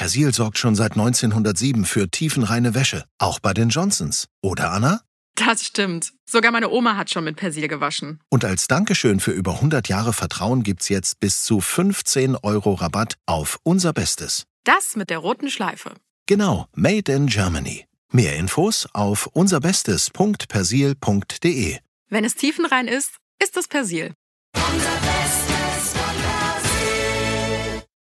Persil sorgt schon seit 1907 für tiefenreine Wäsche, auch bei den Johnsons. Oder, Anna? Das stimmt. Sogar meine Oma hat schon mit Persil gewaschen. Und als Dankeschön für über 100 Jahre Vertrauen gibt's jetzt bis zu 15 € Rabatt auf unser Bestes. Das mit der roten Schleife. Genau, Made in Germany. Mehr Infos auf unserbestes.persil.de. Wenn es tiefenrein ist, ist es Persil. Unser Bestes von Persil.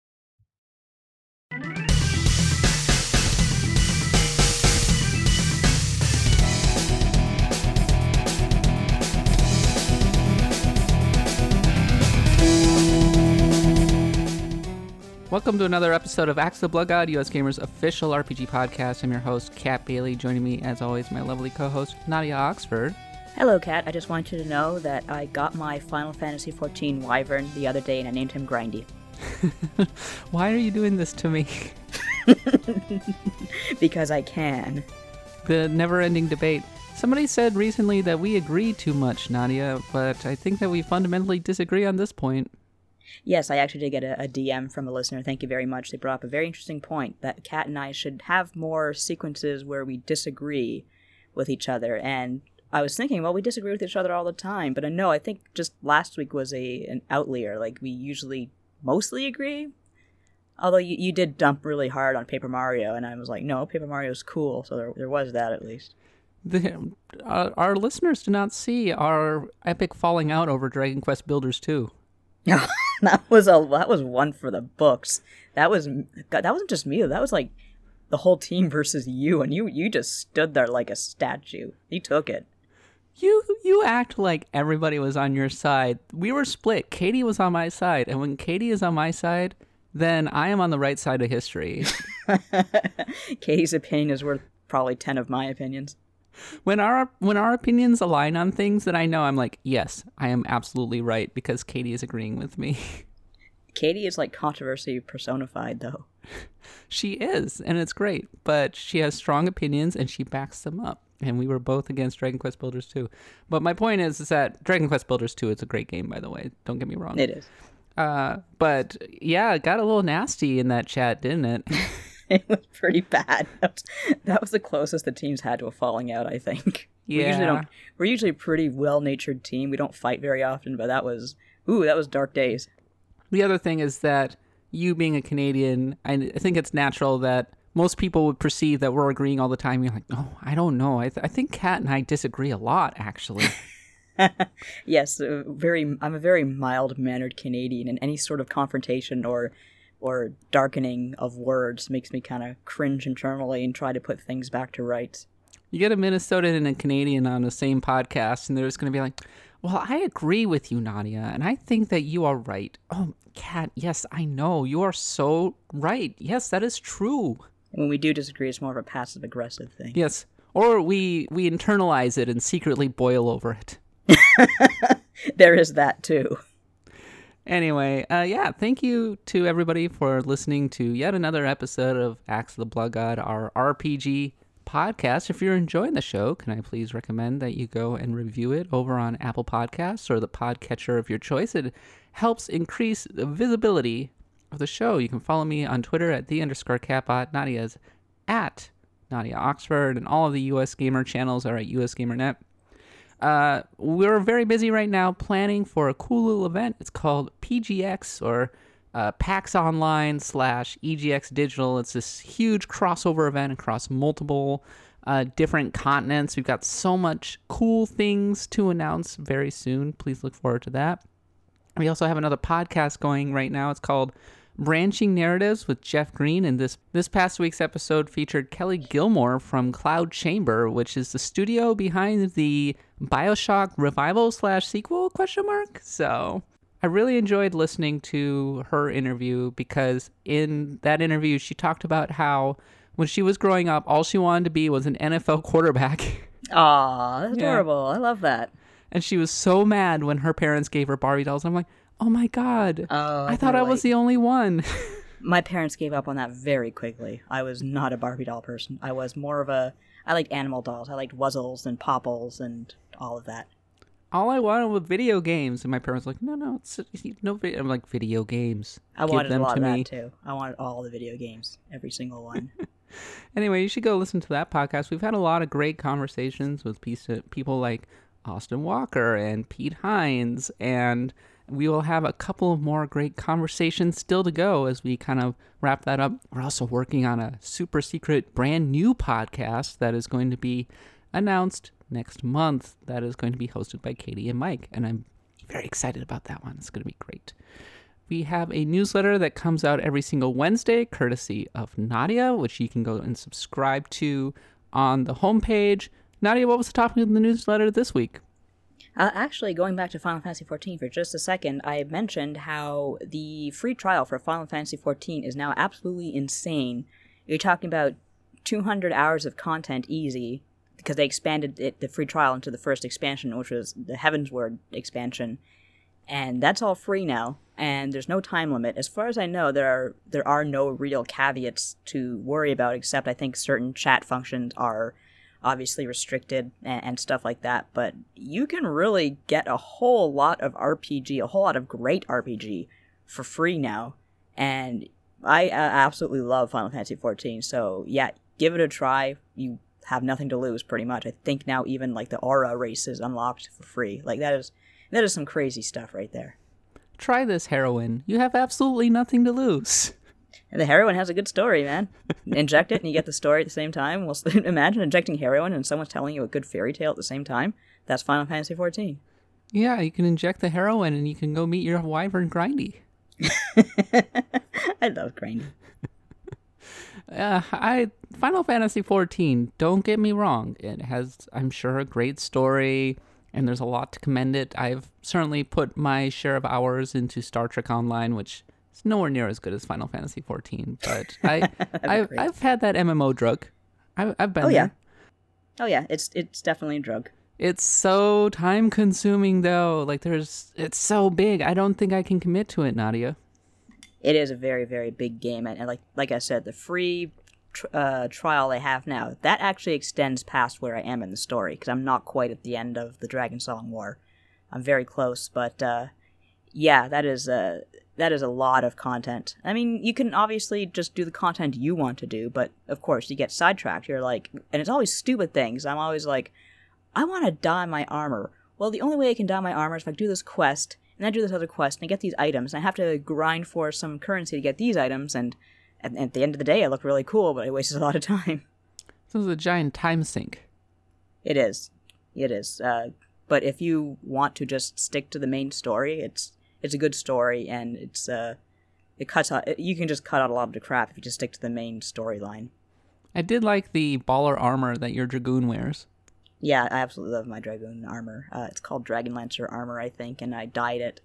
Welcome to another episode of Axe the Blood God, US Gamer's official RPG podcast. I'm your host, Kat Bailey. Joining me, as always, my lovely co-host, Nadia Oxford. Hello, Kat. I just want you to know that I got my Final Fantasy XIV Wyvern the other day and I named him Grindy. Why are you doing this to me? Because I can. The never-ending debate. Somebody said recently that we agree too much, Nadia, but I think that we fundamentally disagree on this point. Yes, I actually did get a DM from a listener. Thank you very much. They brought up a very interesting point that Kat and I should have more sequences where we disagree with each other. And I was thinking, well, we disagree with each other all the time. But no, I think just last week was an outlier. Like, we usually mostly agree. Although you did dump really hard on Paper Mario, and I was like, no, Paper Mario's cool. So there was that at least. Our listeners do not see our epic falling out over Dragon Quest Builders 2. that was one for the books. That wasn't just me. That was like the whole team versus you, and you just stood there like a statue. You took it. You act like everybody was on your side. We were split. Katie was on my side, and when Katie is on my side, then I am on the right side of history. Katie's opinion is worth probably 10 of my opinions. When our opinions align on things, then I know I'm like, yes, I am absolutely right because Katie is agreeing with me. Katie is like controversy personified, though. She is, and it's great, but she has strong opinions and she backs them up. And we were both against Dragon Quest Builders 2. But my point is that Dragon Quest Builders 2 is a great game, by the way. Don't get me wrong. It is. But yeah, it got a little nasty in that chat, didn't it? It was pretty bad. That was the closest the teams had to a falling out, I think. Yeah. We're usually a pretty well-natured team. We don't fight very often, but that was dark days. The other thing is that you being a Canadian, I think it's natural that most people would perceive that we're agreeing all the time. You're like, oh, I don't know. I think Kat and I disagree a lot, actually. Yes, I'm a very mild-mannered Canadian, and any sort of confrontation or darkening of words makes me kind of cringe internally and try to put things back to rights. You get a Minnesotan and a Canadian on the same podcast, and they're just going to be like, well, I agree with you, Nadia, and I think that you are right. Oh, Kat, yes, I know. You are so right. Yes, that is true. When we do disagree, it's more of a passive-aggressive thing. Yes, or we internalize it and secretly boil over it. There is that, too. Anyway, thank you to everybody for listening to yet another episode of Axe of the Blood God, our RPG podcast. If you're enjoying the show, can I please recommend that you go and review it over on Apple Podcasts or the podcatcher of your choice? It helps increase the visibility of the show. You can follow me on Twitter at @the_catbot. Nadia's at Nadia Oxford, and all of the US Gamer channels are at USGamerNet. We're very busy right now planning for a cool little event. It's called PGX, or PAX Online / EGX Digital. It's this huge crossover event across multiple different continents. We've got so much cool things to announce very soon. Please look forward to that. We also have another podcast going right now. It's called Branching Narratives with Jeff Green, and this past week's episode featured Kelly Gilmore from Cloud Chamber, which is the studio behind the BioShock revival / sequel ? So I really enjoyed listening to her interview, because in that interview she talked about how when she was growing up, all she wanted to be was an NFL quarterback. Aw, that's adorable. I love that. And she was so mad when her parents gave her Barbie dolls. And I'm like, oh my God, I thought I was the only one. My parents gave up on that very quickly. I was not a Barbie doll person. I was more of I liked animal dolls. I liked Wuzzles and Popples and all of that. all I wanted was video games. And my parents were like, no, it's no video. I'm like, video games. I Give wanted them a lot to of me. that too. I wanted all the video games, every single one. Anyway, you should go listen to that podcast. We've had a lot of great conversations with people like Austin Walker and Pete Hines, and we will have a couple of more great conversations still to go as we kind of wrap that up. We're also working on a super secret brand new podcast that is going to be announced next month that is going to be hosted by Katie and Mike, and I'm very excited about that one. It's going to be great. We have a newsletter that comes out every single Wednesday, courtesy of Nadia, which you can go and subscribe to on the homepage. Nadia, what was the topic of the newsletter this week? Actually, going back to Final Fantasy XIV for just a second, I mentioned how the free trial for Final Fantasy XIV is now absolutely insane. You're talking about 200 hours of content easy, because they expanded the free trial into the first expansion, which was the Heavensward expansion. And that's all free now, and there's no time limit. As far as I know, there are no real caveats to worry about, except I think certain chat functions are obviously restricted and stuff like that. But you can really get a whole lot of RPG, a whole lot of great RPG for free now. And I absolutely love Final Fantasy XIV, so yeah, give it a try. You have nothing to lose, pretty much. I think now even like the Aura race is unlocked for free. Like that is some crazy stuff right there. Try this heroin. You have absolutely nothing to lose. And the heroin has a good story, man. Inject it and you get the story at the same time. Well, imagine injecting heroin and someone's telling you a good fairy tale at the same time. That's Final Fantasy XIV. Yeah, you can inject the heroin and you can go meet your wyvern Grindy. I love Grindy. Final Fantasy XIV, don't get me wrong. It has, I'm sure, a great story, and there's a lot to commend it. I've certainly put my share of hours into Star Trek Online, which is nowhere near as good as Final Fantasy XIV, but I've had that MMO drug. I've been there. Oh yeah, it's definitely a drug. It's so time consuming though. Like it's so big. I don't think I can commit to it, Nadia. It is a very, very big game, and like I said, the free trial I have now, that actually extends past where I am in the story, because I'm not quite at the end of the Dragon Song War. I'm very close, but yeah, that is a lot of content. I mean, you can obviously just do the content you want to do, but of course you get sidetracked. You're like, and it's always stupid things. I'm always like, I want to dye my armor. Well, the only way I can dye my armor is if I do this quest, and I do this other quest, and I get these items, and I have to grind for some currency to get these items, and at the end of the day, I look really cool, but it wastes a lot of time. This is a giant time sink. It is. But if you want to just stick to the main story, it's a good story, and it cuts out. You can just cut out a lot of the crap if you just stick to the main storyline. I did like the baller armor that your Dragoon wears. Yeah, I absolutely love my Dragoon armor. It's called Dragon Lancer armor, I think, and I dyed it.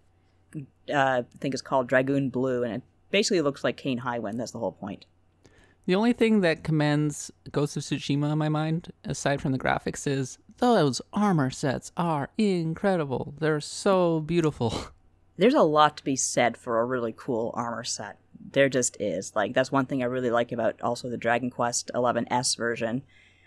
I think it's called Dragoon Blue, and it basically looks like Kane Highwind. That's the whole point. The only thing that commends Ghost of Tsushima in my mind, aside from the graphics, is those armor sets are incredible. They're so beautiful. There's a lot to be said for a really cool armor set. There just is. Like, that's one thing I really like about also the Dragon Quest XI-S version,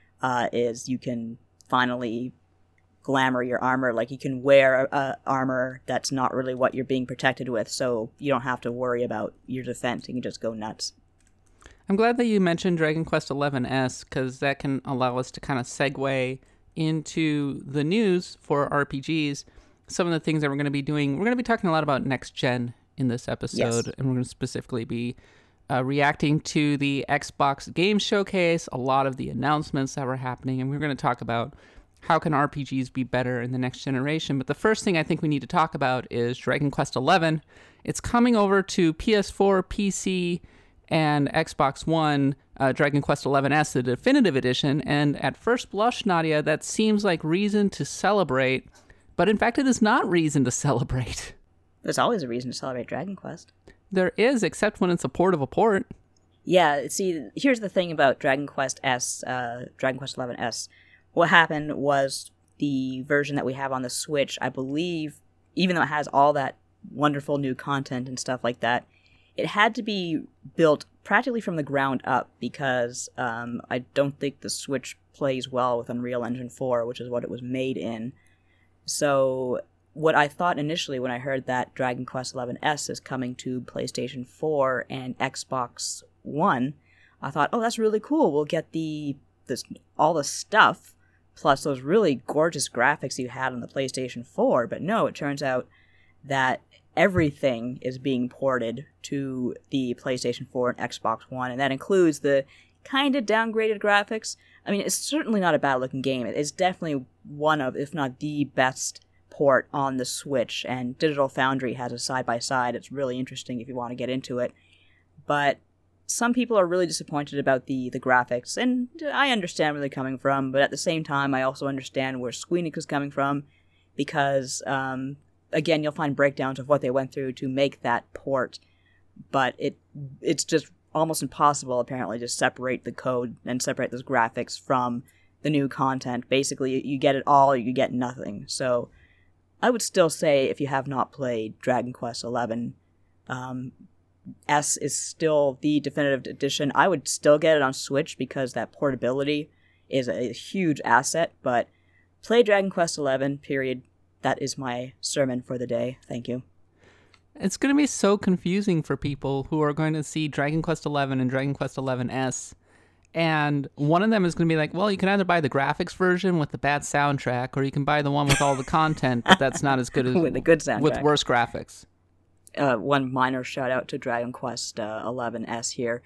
is you can finally glamour your armor. Like, you can wear armor that's not really what you're being protected with, so you don't have to worry about your defense. You can just go nuts. I'm glad that you mentioned Dragon Quest XI-S, because that can allow us to kind of segue into the news for RPGs. Some of the things that we're going to be doing. We're going to be talking a lot about next gen in this episode, yes. And we're going to specifically be reacting to the Xbox Game Showcase, a lot of the announcements that were happening, and we're going to talk about how can RPGs be better in the next generation. But the first thing I think we need to talk about is Dragon Quest XI. It's coming over to PS4, PC, and Xbox One, Dragon Quest XI-S, the definitive edition, and at first blush, Nadia, that seems like reason to celebrate, but in fact it is not reason to celebrate. There's always a reason to celebrate Dragon Quest. There is, except when it's a port of a port. Yeah, see, here's the thing about Dragon Quest Dragon Quest XI-S. What happened was the version that we have on the Switch, I believe, even though it has all that wonderful new content and stuff like that, it had to be built practically from the ground up, because I don't think the Switch plays well with Unreal Engine 4, which is what it was made in. So what I thought initially when I heard that Dragon Quest XI S is coming to PlayStation 4 and Xbox One, I thought, oh, that's really cool. We'll get all the stuff, plus those really gorgeous graphics you had on the PlayStation 4. But no, it turns out that everything is being ported to the PlayStation 4 and Xbox One, and that includes the kind of downgraded graphics. I mean, it's certainly not a bad-looking game. It's definitely one of, if not the best port on the Switch, and Digital Foundry has a side-by-side. It's really interesting if you want to get into it. But some people are really disappointed about the graphics, and I understand where they're coming from, but at the same time, I also understand where Squeenix is coming from, because, again, you'll find breakdowns of what they went through to make that port, but it's just almost impossible, apparently, to separate the code and separate those graphics from the new content. Basically, you get it all or you get nothing. So I would still say, if you have not played Dragon Quest XI, S is still the definitive edition. I would still get it on Switch because that portability is a huge asset, but play Dragon Quest XI, period. That is my sermon for the day. Thank you. It's going to be so confusing for people who are going to see Dragon Quest XI and Dragon Quest XI S, and one of them is going to be like, well, you can either buy the graphics version with the bad soundtrack, or you can buy the one with all the content, but that's not as good as with the good soundtrack. With worse graphics. One minor shout out to Dragon Quest XI S here.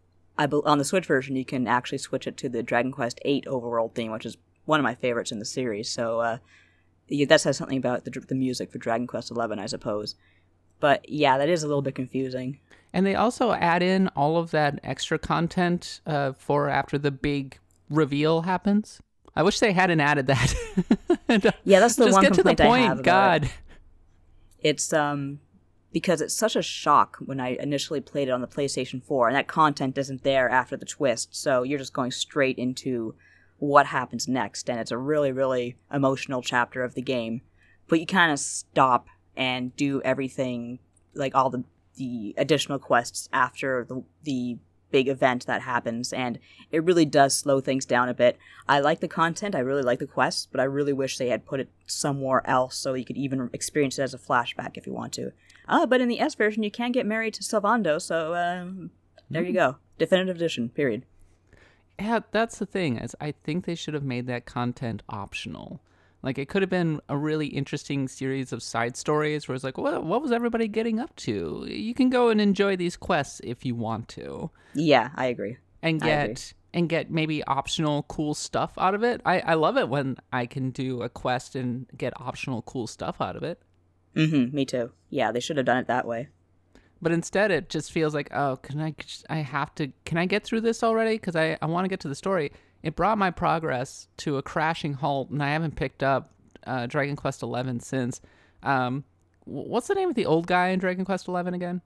On the Switch version, you can actually switch it to the Dragon Quest VIII overworld theme, which is one of my favorites in the series. So that says something about the music for Dragon Quest XI, I suppose. But yeah, that is a little bit confusing. And they also add in all of that extra content for after the big reveal happens. I wish they hadn't added that. Yeah, that's the just one get complaint to the I point. have about God, it. It's because it's such a shock when I initially played it on the PlayStation 4, and that content isn't there after the twist, so you're just going straight into what happens next, and it's a really, really emotional chapter of the game. But you kind of stop and do everything, like all the additional quests after the big event that happens, and it really does slow things down a bit. I like the content, I really like the quests, but I really wish they had put it somewhere else so you could even experience it as a flashback if you want to. But in the S version, you can get married to Sylvando, so there you go. Definitive edition, period. Yeah, that's the thing. Is I think they should have made that content optional. Like, it could have been a really interesting series of side stories where it's like, what was everybody getting up to? You can go and enjoy these quests if you want to. Yeah, I agree. And get maybe optional cool stuff out of it. I love it when I can do a quest and get optional cool stuff out of it. Mm-hmm, me too. Yeah, they should have done it that way. But instead, it just feels like, oh, can I get through this already? Because I want to get to the story. It brought my progress to a crashing halt, and I haven't picked up Dragon Quest XI since. What's the name of the old guy in Dragon Quest XI again?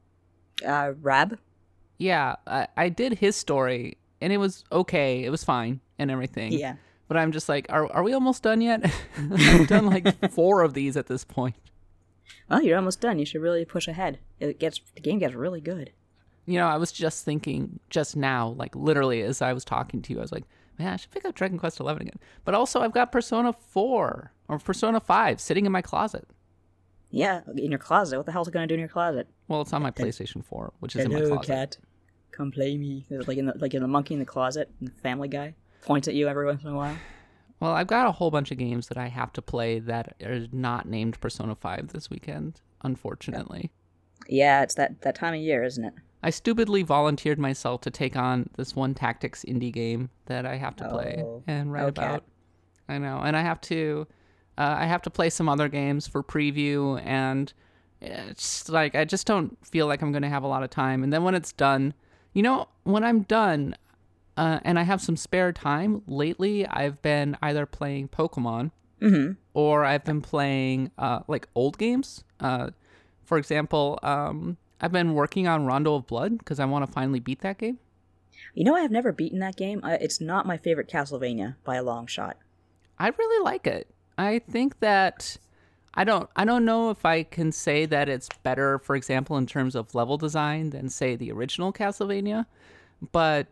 Rab? Yeah, I did his story, and it was okay. It was fine and everything. Yeah. But I'm just like, are we almost done yet? I've done like 4 of these at this point. Well, you're almost done. You should really push ahead. The game gets really good. You know, I was just thinking just now, like literally as I was talking to you, I was like, man, I should pick up Dragon Quest XI again. But also, I've got Persona 4 or Persona 5 sitting in my closet. Yeah, in your closet. What the hell's it going to do in your closet? Well, it's on my PlayStation 4, which is in my Hello, closet. cat. Come play me. Like in the Monkey in the Closet, and Family Guy points at you every once in a while. Well, I've got a whole bunch of games that I have to play that are not named Persona 5 this weekend, unfortunately. Yeah, it's that time of year, isn't it? I stupidly volunteered myself to take on this one tactics indie game that I have to play and write about. Cat. I know, and I have to play some other games for preview, and it's like I just don't feel like I'm going to have a lot of time. And then when it's done, you know, when I'm done, and I have some spare time, lately I've been either playing Pokemon or I've been playing like old games. For example, I've been working on Rondo of Blood because I want to finally beat that game. You know, I have never beaten that game. It's not my favorite Castlevania by a long shot. I really like it. I think that I don't know if I can say that it's better, for example, in terms of level design than, say, the original Castlevania. But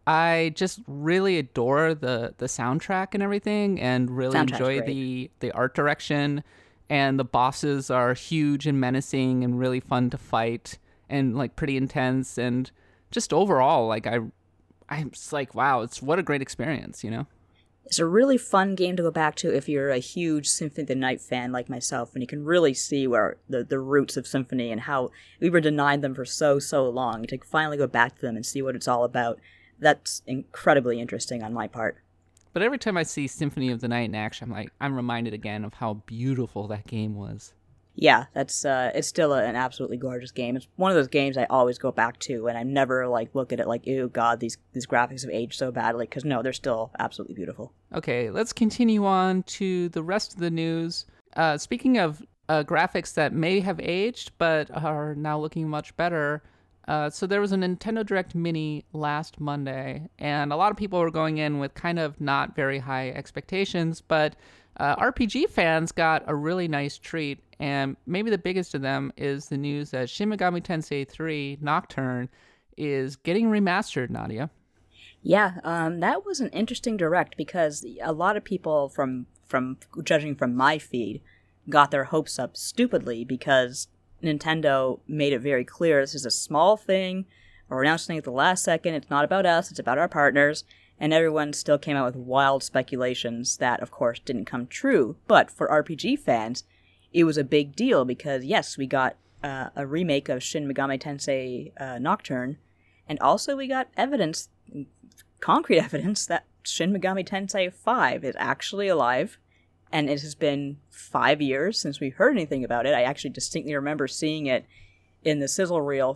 I just really adore the soundtrack and everything, and really Soundtrack's enjoy the art direction. And the bosses are huge and menacing and really fun to fight and like pretty intense. And just overall, like I'm just like, wow, what a great experience, you know? It's a really fun game to go back to if you're a huge Symphony of the Night fan like myself, and you can really see where the roots of Symphony and how we were denied them for so long. To finally go back to them and see what it's all about, that's incredibly interesting on my part. But every time I see Symphony of the Night in action, I'm reminded again of how beautiful that game was. Yeah, that's it's still an absolutely gorgeous game. It's one of those games I always go back to, and I never like look at it like, ew, God, these graphics have aged so badly. Because no, they're still absolutely beautiful. Okay, let's continue on to the rest of the news. Speaking of graphics that may have aged but are now looking much better. So there was a Nintendo Direct Mini last Monday, and a lot of people were going in with kind of not very high expectations, but RPG fans got a really nice treat, and maybe the biggest of them is the news that Shin Megami Tensei 3 Nocturne is getting remastered, Nadia. Yeah, that was an interesting Direct because a lot of people from judging from my feed got their hopes up stupidly because Nintendo made it very clear this is a small thing. We're announcing it at the last second. It's not about us. It's about our partners. And everyone still came out with wild speculations that, of course, didn't come true. But for RPG fans, it was a big deal because, yes, we got a remake of Shin Megami Tensei Nocturne. And also we got evidence, concrete evidence, that Shin Megami Tensei 5 is actually alive. And it has been 5 years since we've heard anything about it. I actually distinctly remember seeing it in the sizzle reel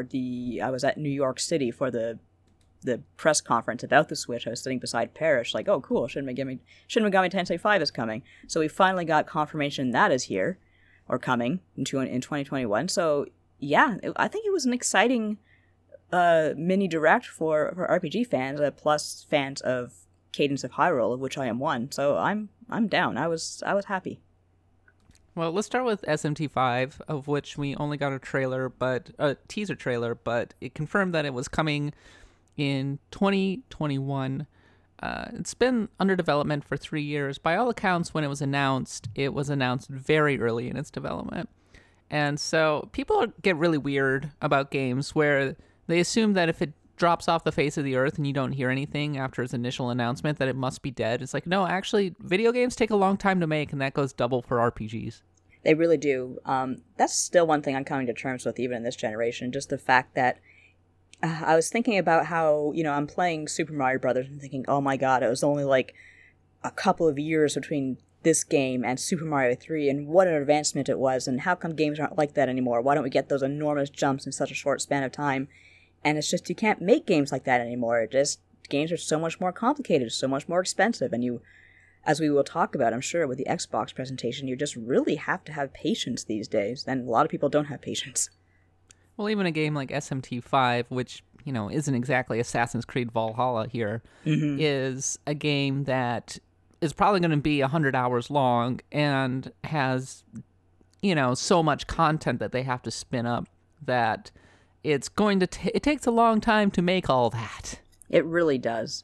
I was at New York City for the press conference about the Switch. I was sitting beside Parrish, like, oh, cool, Shin Megami Tensei 5 is coming. So we finally got confirmation that is here, or coming, in 2021. So, yeah, I think it was an exciting mini Direct for RPG fans, plus fans of Cadence of Hyrule, of which I am one. So I'm down. I was happy. Well, let's start with SMT5, of which we only got a teaser trailer, but it confirmed that it was coming in 2021. It's been under development for 3 years. By all accounts, when it was announced very early in its development. And so people get really weird about games where they assume that if it drops off the face of the earth and you don't hear anything after its initial announcement, that it must be dead. It's like, no, actually, video games take a long time to make, and that goes double for RPGs. They really do. That's still one thing I'm coming to terms with even in this generation, just the fact that I was thinking about how, I'm playing Super Mario Brothers and thinking, oh my god, it was only like a couple of years between this game and Super Mario 3, and what an advancement it was, and how come games aren't like that anymore? Why don't we get those enormous jumps in such a short span of time? And it's just, you can't make games like that anymore. Games are so much more complicated, so much more expensive, and you, as we will talk about, I'm sure, with the Xbox presentation, you just really have to have patience these days, and a lot of people don't have patience. Well, even a game like SMT5, which, isn't exactly Assassin's Creed Valhalla here, is a game that is probably going to be 100 hours long and has, so much content that they have to spin up that it's going to it takes a long time to make all that. It really does.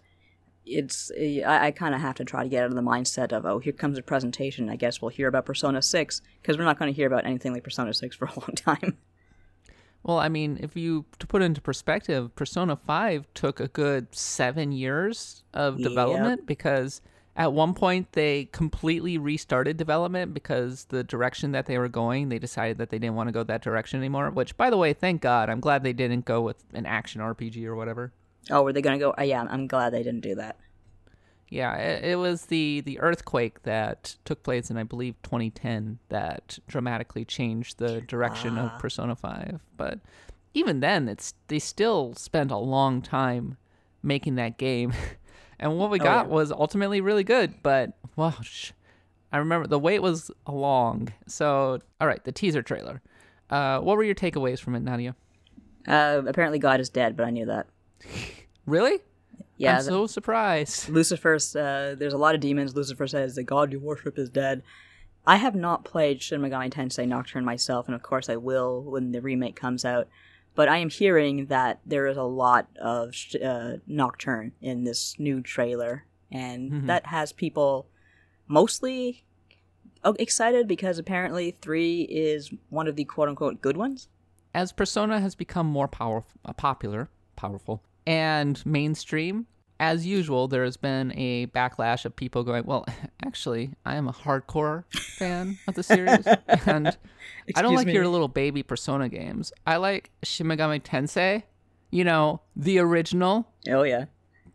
I kind of have to try to get out of the mindset of, oh, here comes a presentation. I guess we'll hear about Persona 6, because we're not going to hear about anything like Persona 6 for a long time. Well, I mean, to put it into perspective, Persona 5 took a good 7 years of development because at one point they completely restarted development because the direction that they were going, they decided that they didn't want to go that direction anymore, which, by the way, thank God. I'm glad they didn't go with an action RPG or whatever. Oh, were they going to go? Yeah, I'm glad they didn't do that. Yeah, it was the earthquake that took place in, I believe, 2010 that dramatically changed the direction of Persona 5. But even then, they still spent a long time making that game. And what we got was ultimately really good. But, well, I remember the wait was long. So, all right, the teaser trailer. What were your takeaways from it, Nadia? Apparently God is dead, but I knew that. Really? Yeah, I'm so surprised. Lucifer's, there's a lot of demons. Lucifer says, the god you worship is dead. I have not played Shin Megami Tensei Nocturne myself, and of course I will when the remake comes out. But I am hearing that there is a lot of Nocturne in this new trailer, and that has people mostly excited because apparently 3 is one of the quote-unquote good ones. As Persona has become more powerful, and mainstream, as usual, there has been a backlash of people going, well, actually, I am a hardcore fan of the series, and I don't like your little baby Persona games. I like Shin Megami Tensei, the original. Oh, yeah.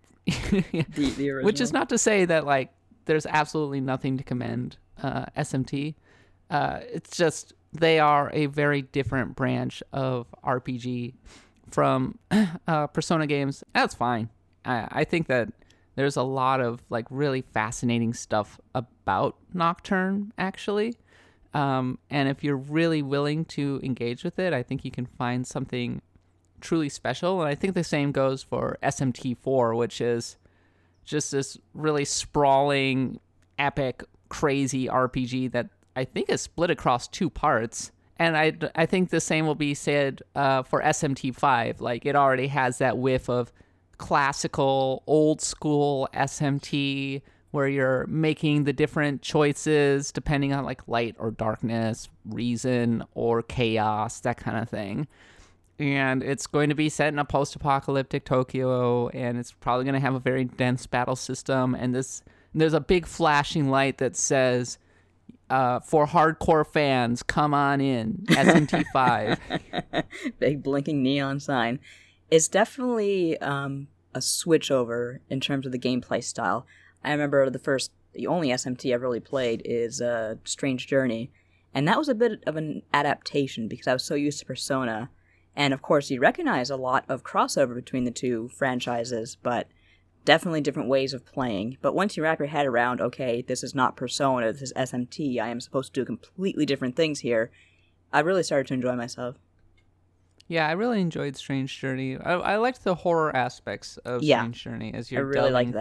the original. Which is not to say that, like, there's absolutely nothing to commend SMT. It's just they are a very different branch of RPG from Persona games. That's fine. I think that there's a lot of like really fascinating stuff about Nocturne, actually. And if you're really willing to engage with it, I think you can find something truly special. And I think the same goes for SMT4, which is just this really sprawling, epic, crazy RPG that I think is split across 2 parts. And I think the same will be said for SMT5. Like, it already has that whiff of classical, old school SMT where you're making the different choices depending on like light or darkness, reason or chaos, that kind of thing. And it's going to be set in a post-apocalyptic Tokyo, and it's probably going to have a very dense battle system. And there's a big flashing light that says, for hardcore fans, come on in, SMT5. Big blinking neon sign. It's definitely a switch over in terms of the gameplay style. I remember the only SMT I've really played is Strange Journey, and that was a bit of an adaptation because I was so used to Persona. And of course, you recognize a lot of crossover between the 2 franchises, but definitely different ways of playing. But once you wrap your head around, okay, this is not Persona, this is SMT, I am supposed to do completely different things here, I really started to enjoy myself. Yeah, I really enjoyed Strange Journey. I liked the horror aspects of Strange Journey as you're delving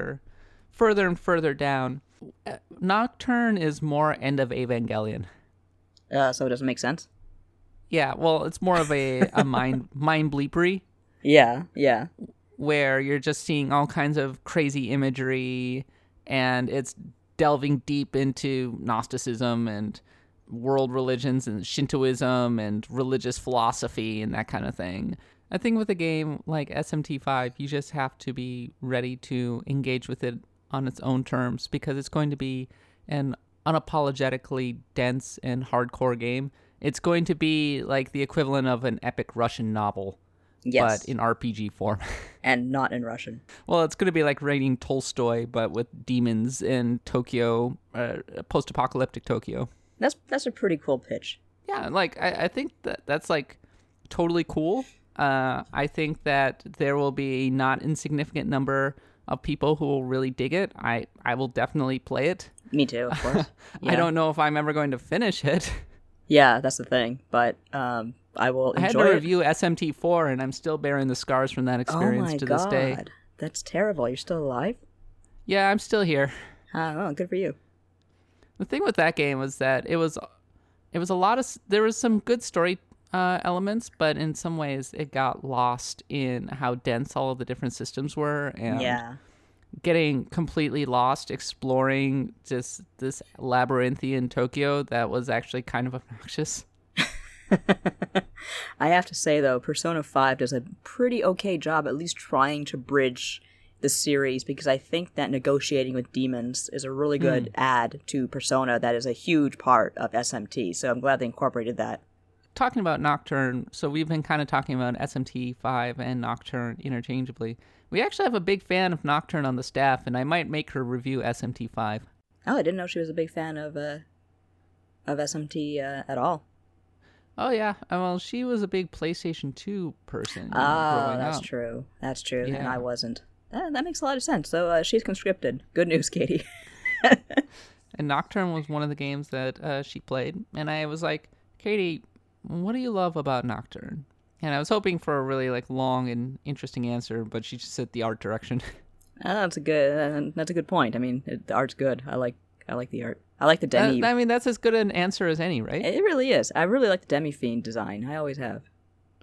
further and further down. Nocturne is more end of Evangelion. So it doesn't make sense? Yeah, well, it's more of a mind bleepery. Yeah. Where you're just seeing all kinds of crazy imagery, and it's delving deep into Gnosticism and world religions and Shintoism and religious philosophy and that kind of thing. I think with a game like SMT5, you just have to be ready to engage with it on its own terms because it's going to be an unapologetically dense and hardcore game. It's going to be like the equivalent of an epic Russian novel, but in RPG form. And not in Russian. Well, it's going to be like reading Tolstoy, but with demons in Tokyo, post-apocalyptic Tokyo. That's a pretty cool pitch. Yeah, like I think that's like totally cool. I think that there will be a not insignificant number of people who will really dig it. I will definitely play it. Me too, of course. Yeah. I don't know if I'm ever going to finish it. Yeah, that's the thing. But I will enjoy it. I had to review SMT4, and I'm still bearing the scars from that experience to this day. That's terrible. You're still alive? Yeah, I'm still here. Oh, good for you. The thing with that game was that it was a lot of, there was some good story elements, but in some ways it got lost in how dense all of the different systems were, and getting completely lost exploring just this labyrinthian Tokyo that was actually kind of obnoxious. I have to say, though, Persona 5 does a pretty okay job at least trying to bridge the series, because I think that negotiating with demons is a really good add to Persona that is a huge part of SMT, so I'm glad they incorporated that. Talking about Nocturne, so we've been kind of talking about SMT5 and Nocturne interchangeably. We actually have a big fan of Nocturne on the staff, and I might make her review SMT5. Oh, I didn't know she was a big fan of SMT at all. Oh, yeah. Well, she was a big PlayStation 2 person. Oh, that's true. That's true, yeah. And I wasn't. That makes a lot of sense. So she's conscripted. Good news, Katie. And Nocturne was one of the games that she played, and I was like, Katie, what do you love about Nocturne? And I was hoping for a really like long and interesting answer, but she just said the art direction. That's a good point. I mean, the art's good. I like the art. I like the demi. I mean, that's as good an answer as any, right? It really is. I really like the Demi-Fiend design. I always have.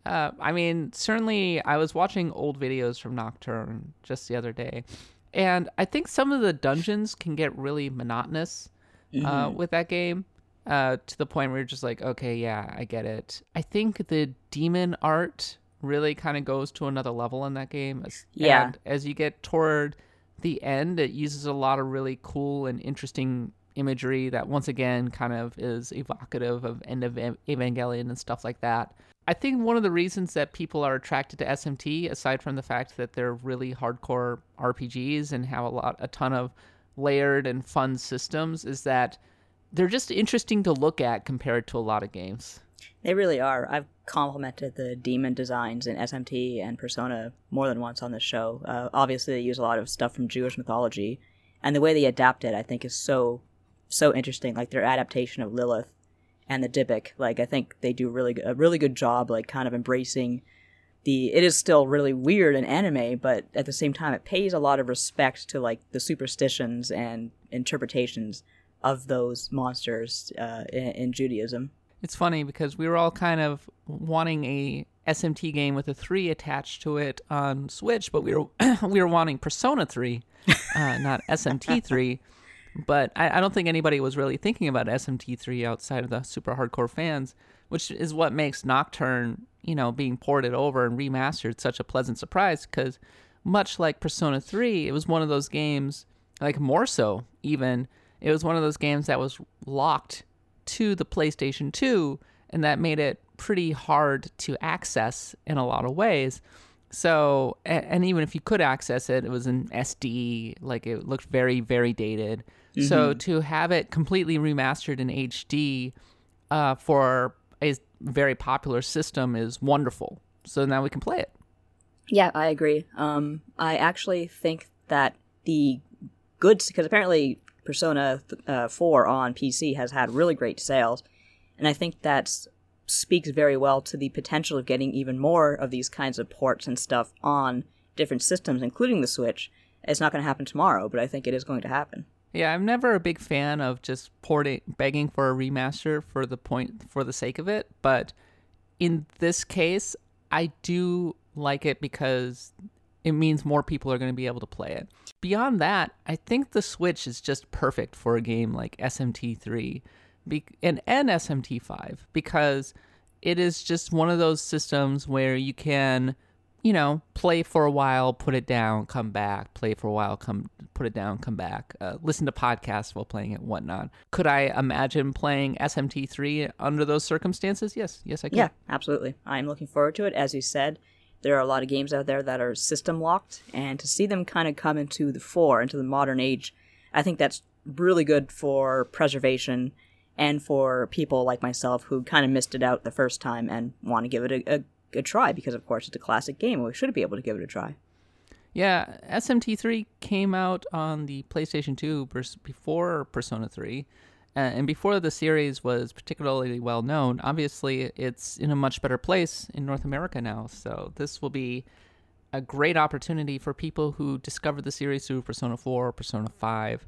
I mean, certainly I was watching old videos from Nocturne just the other day, and I think some of the dungeons can get really monotonous with that game to the point where you're just like, okay, yeah, I get it. I think the demon art really kind of goes to another level in that game. Yeah. And as you get toward the end, it uses a lot of really cool and interesting imagery that once again kind of is evocative of End of Evangelion and stuff like that. I think one of the reasons that people are attracted to SMT, aside from the fact that they're really hardcore RPGs and have a ton of layered and fun systems, is that they're just interesting to look at compared to a lot of games. They really are. I've complimented the demon designs in SMT and Persona more than once on this show. Obviously, they use a lot of stuff from Jewish mythology, and the way they adapt it, I think, is so interesting. Like their adaptation of Lilith and the Dybbuk, like I think they do a really good job, like kind of embracing it is still really weird and anime, but at the same time, it pays a lot of respect to like the superstitions and interpretations of those monsters in Judaism. It's funny because we were all kind of wanting a SMT game with a 3 attached to it on Switch, but we were wanting Persona 3, not SMT 3. But I don't think anybody was really thinking about SMT 3 outside of the super hardcore fans, which is what makes Nocturne, being ported over and remastered such a pleasant surprise, because much like Persona 3, it was one of those games, like more so even, it was one of those games that was locked to the PlayStation 2, and that made it pretty hard to access in a lot of ways. So, and even if you could access it, it was in SD, like it looked very, very dated. Mm-hmm. So to have it completely remastered in HD for a very popular system is wonderful. So now we can play it. Yeah, I agree. I actually think that because apparently Persona 4 on PC has had really great sales, and I think that speaks very well to the potential of getting even more of these kinds of ports and stuff on different systems, including the Switch. It's not going to happen tomorrow, but I think it is going to happen. Yeah, I'm never a big fan of just begging for a remaster for the sake of it, but in this case, I do like it because it means more people are going to be able to play it. Beyond that, I think the Switch is just perfect for a game like SMT3 and SMT5, because it is just one of those systems where you can, play for a while, put it down, come back, play for a while, put it down, come back, listen to podcasts while playing it, whatnot. Could I imagine playing SMT3 under those circumstances? Yes, I can. Yeah, absolutely. I'm looking forward to it. As you said, there are a lot of games out there that are system locked, and to see them kind of come into the modern age, I think that's really good for preservation and for people like myself who kind of missed it out the first time and want to give it a try, because of course it's a classic game and we should be able to give it a try. Yeah, SMT3 came out on the PlayStation 2 before Persona 3, and before the series was particularly well known. Obviously, it's in a much better place in North America now, so this will be a great opportunity for people who discovered the series through Persona 4 or Persona 5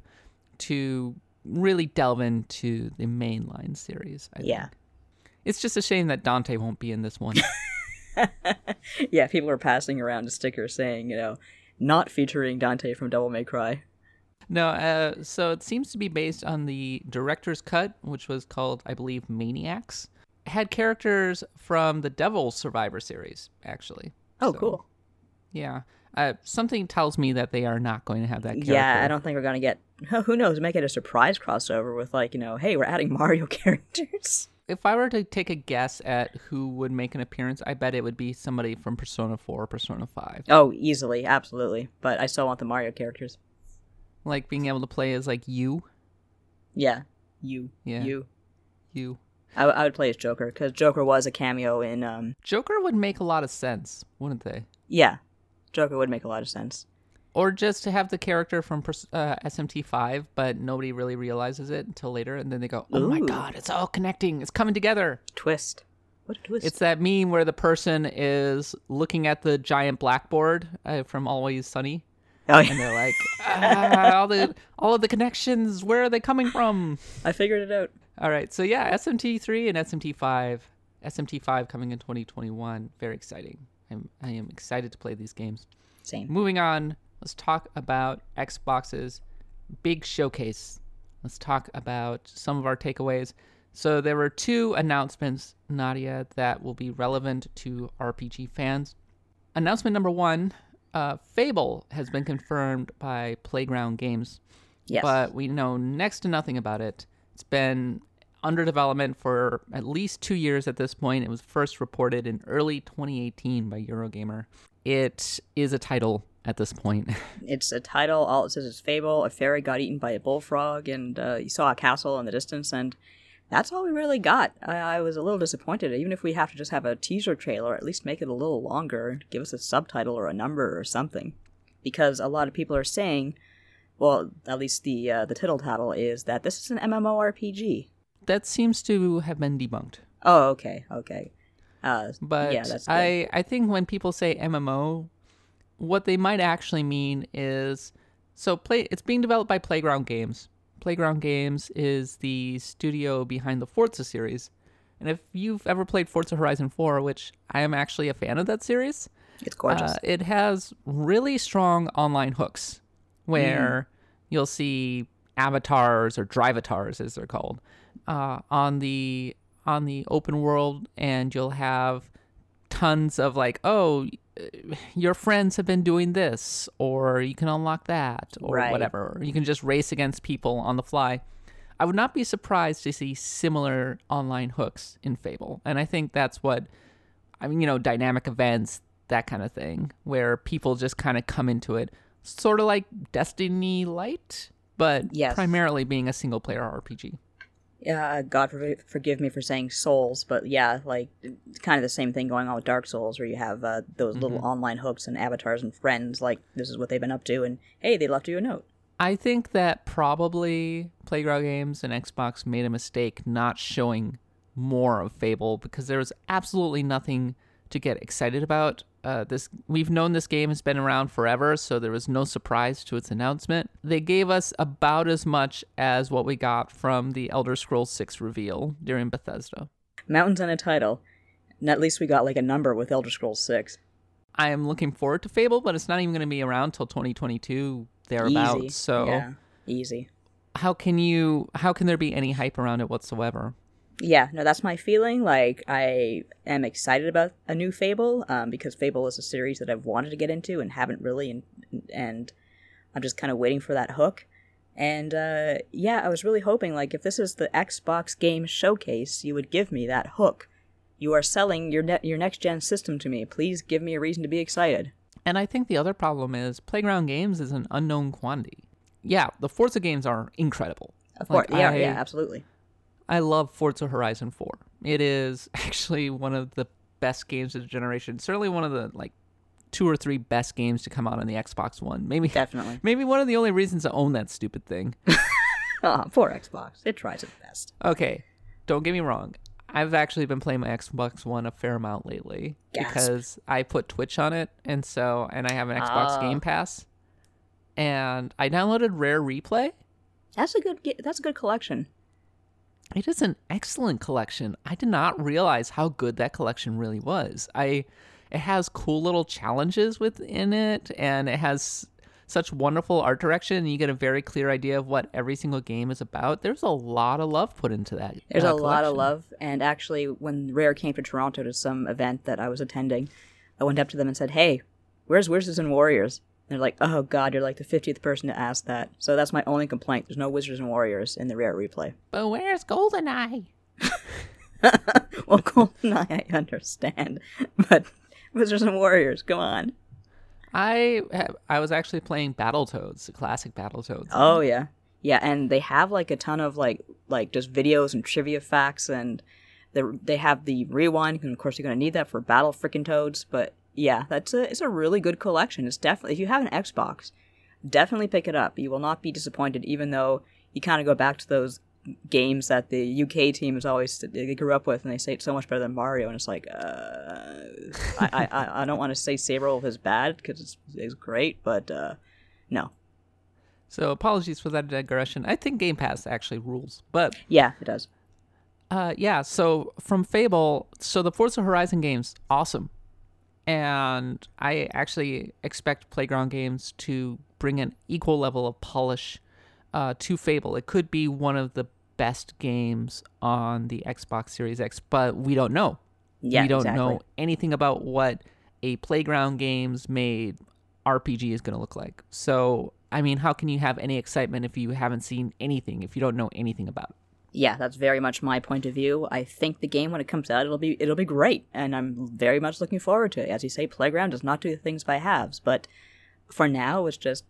to really delve into the mainline series, I think. It's just a shame that Dante won't be in this one. Yeah, people are passing around a sticker saying, not featuring Dante from Devil May Cry. No, so it seems to be based on the director's cut, which was called, I believe, Maniacs. It had characters from the Devil Survivor series, actually. Oh, so, cool. Yeah. Something tells me that they are not going to have that character. Yeah, I don't think we're going to get... Who knows? Make it a surprise crossover with, hey, we're adding Mario characters. If I were to take a guess at who would make an appearance, I bet it would be somebody from Persona 4 or Persona 5. Oh, easily, absolutely. But I still want the Mario characters. Like being able to play as, you? Yeah, you. Yeah. You. I would play as Joker, because Joker was a cameo in... Joker would make a lot of sense, wouldn't they? Yeah, Joker would make a lot of sense. Or just to have the character from SMT5, but nobody really realizes it until later, and then they go, oh my god, it's all connecting, it's coming together. Twist. What a twist. It's that meme where the person is looking at the giant blackboard from Always Sunny, oh, yeah. And they're like, all of the connections, where are they coming from? I figured it out. All right, so yeah, SMT3 and SMT5, SMT5 coming in 2021. Very exciting. I am excited to play these games. Same. Moving on, let's talk about Xbox's big showcase. Let's talk about some of our takeaways. So there were 2 announcements, Nadia, that will be relevant to RPG fans. Announcement number 1, Fable has been confirmed by Playground Games. Yes. But we know next to nothing about it. It's been under development for at least 2 years at this point. It was first reported in early 2018 by Eurogamer. It is a title at this point. It's a title. All it says is Fable. A fairy got eaten by a bullfrog, and you saw a castle in the distance, and that's all we really got. I was a little disappointed. Even if we have to just have a teaser trailer, at least make it a little longer, give us a subtitle or a number or something. Because a lot of people are saying, well, at least the tittle tattle is that this is an MMORPG. That seems to have been debunked. Oh, okay. But yeah, that's good. I think when people say MMO, what they might actually mean is, it's being developed by Playground Games. Playground Games is the studio behind the Forza series. And if you've ever played Forza Horizon 4, which I am actually a fan of that series, It's gorgeous. it has really strong online hooks where you'll see avatars or drivatars, as they're called, on the open world, and you'll have tons of like, oh, your friends have been doing this, or you can unlock that, or Right. whatever. You can just race against people on the fly. I would not be surprised to see similar online hooks in Fable, and I think that's what, dynamic events, that kind of thing, where people just kind of come into it, sort of like Destiny Light, but Yes. primarily being a single-player RPG. Yeah, God forgive me for saying Souls, but yeah, like it's kind of the same thing going on with Dark Souls, where you have those little online hooks and avatars and friends. Like this is what they've been up to, and hey, they left you a note. I think that probably Playground Games and Xbox made a mistake not showing more of Fable, because there was absolutely nothing to get excited about. We've known this game has been around forever, so there was no surprise to its announcement. They gave us about as much as what we got from the Elder Scrolls 6 reveal during Bethesda. Mountains and a title, and at least we got like a number with Elder Scrolls 6. I am looking forward to Fable, but it's not even going to be around till 2022 thereabouts. Easy. So Yeah, easy. how can there be any hype around it whatsoever? Yeah, no, that's my feeling. Like, I am excited about a new Fable, because Fable is a series that I've wanted to get into and haven't really, and I'm just kind of waiting for that hook. And, yeah, I was really hoping, like, if this is the Xbox game showcase, you would give me that hook. You are selling your next-gen system to me. Please give me a reason to be excited. And I think the other problem is Playground Games is an unknown quantity. Yeah, the Forza games are incredible. Of course, Like, yeah, absolutely. I love Forza Horizon 4. It is actually one of the best games of the generation. Certainly one of the 2 or 3 best games to come out on the Xbox One. Definitely. Maybe one of the only reasons to own that stupid thing. Poor Xbox. It tries its best. Okay, don't get me wrong. I've actually been playing my Xbox One a fair amount lately. Gasp. Because I put Twitch on it, and I have an Xbox Game Pass. And I downloaded Rare Replay. That's a good collection. It is an excellent collection. I did not realize how good that collection really was. It has cool little challenges within it, and it has such wonderful art direction, and you get a very clear idea of what every single game is about. There's a lot of love put into that. There's a lot collection. of love, and actually, when Rare came to Toronto to some event that I was attending, I went up to them and said, "Hey, where's Wizards and Warriors?" And they're like, "Oh God, you're like the 50th person to ask that." So that's my only complaint. There's no Wizards and Warriors in the Rare replay. But where's GoldenEye? Well, GoldenEye, I understand, but Wizards and Warriors, come on. I was actually playing Battletoads, the classic Battletoads. Oh yeah, yeah, and they have like a ton of like just videos and trivia facts, and they have the rewind, and of course you're gonna need that for Battle Frickin' Toads. But yeah, it's a really good collection. It's definitely, if you have an Xbox, definitely pick it up. You will not be disappointed, even though you kind of go back to those games that the UK team is always they grew up with, and they say it's so much better than Mario, and it's like I don't want to say Saber Wolf is bad because it's great, but no. So apologies for that digression. I think Game Pass actually rules, but Yeah, it does. Yeah, so from Fable, so the Forza Horizon games, awesome. And I actually expect Playground Games to bring an equal level of polish to Fable. It could be one of the best games on the Xbox Series X, but we don't know. Yeah, we don't exactly. know anything about what a Playground Games made RPG is going to look like. So, I mean, how can you have any excitement if you haven't seen anything, if you don't know anything about it? Yeah, that's very much my point of view. I think the game, when it comes out, it'll be great, and I'm very much looking forward to it. As you say, Playground does not do things by halves, but for now, it's just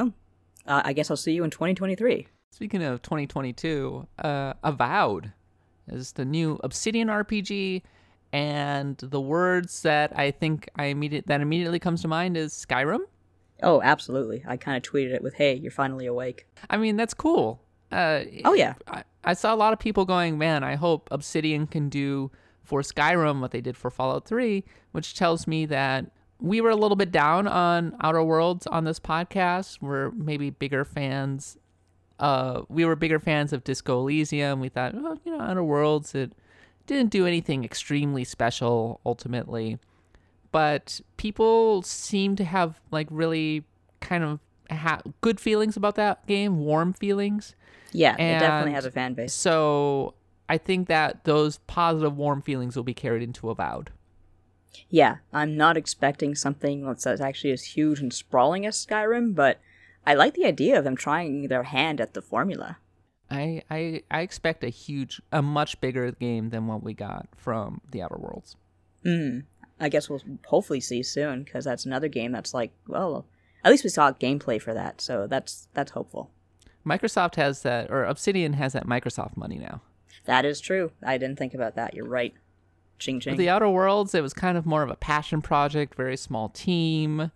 I guess I'll see you in 2023. Speaking of 2022, Avowed is the new Obsidian RPG, and the words that I think immediately comes to mind is Skyrim. Oh, absolutely. I kind of tweeted it with, "Hey, you're finally awake." I mean, that's cool. Oh yeah. I saw a lot of people going, man, I hope Obsidian can do for Skyrim what they did for Fallout 3, which tells me that we were a little bit down on Outer Worlds on this podcast. We're maybe bigger fans. We were bigger fans of Disco Elysium. We thought, Outer Worlds, it didn't do anything extremely special ultimately. But people seem to have like really kind of good feelings about that game, warm feelings. Yeah, it And definitely has a fan base. So I think that those positive, warm feelings will be carried into Avowed. Yeah, I'm not expecting something that's actually as huge and sprawling as Skyrim, but I like the idea of them trying their hand at the formula. I expect a much bigger game than what we got from the Outer Worlds. I guess we'll hopefully see soon, because that's another game that's like, well, at least we saw gameplay for that, so that's hopeful. Microsoft has that, or Obsidian has that Microsoft money now. That is true. I didn't think about that. You're right. Ching ching. With the Outer Worlds, it was kind of more of a passion project, very small team,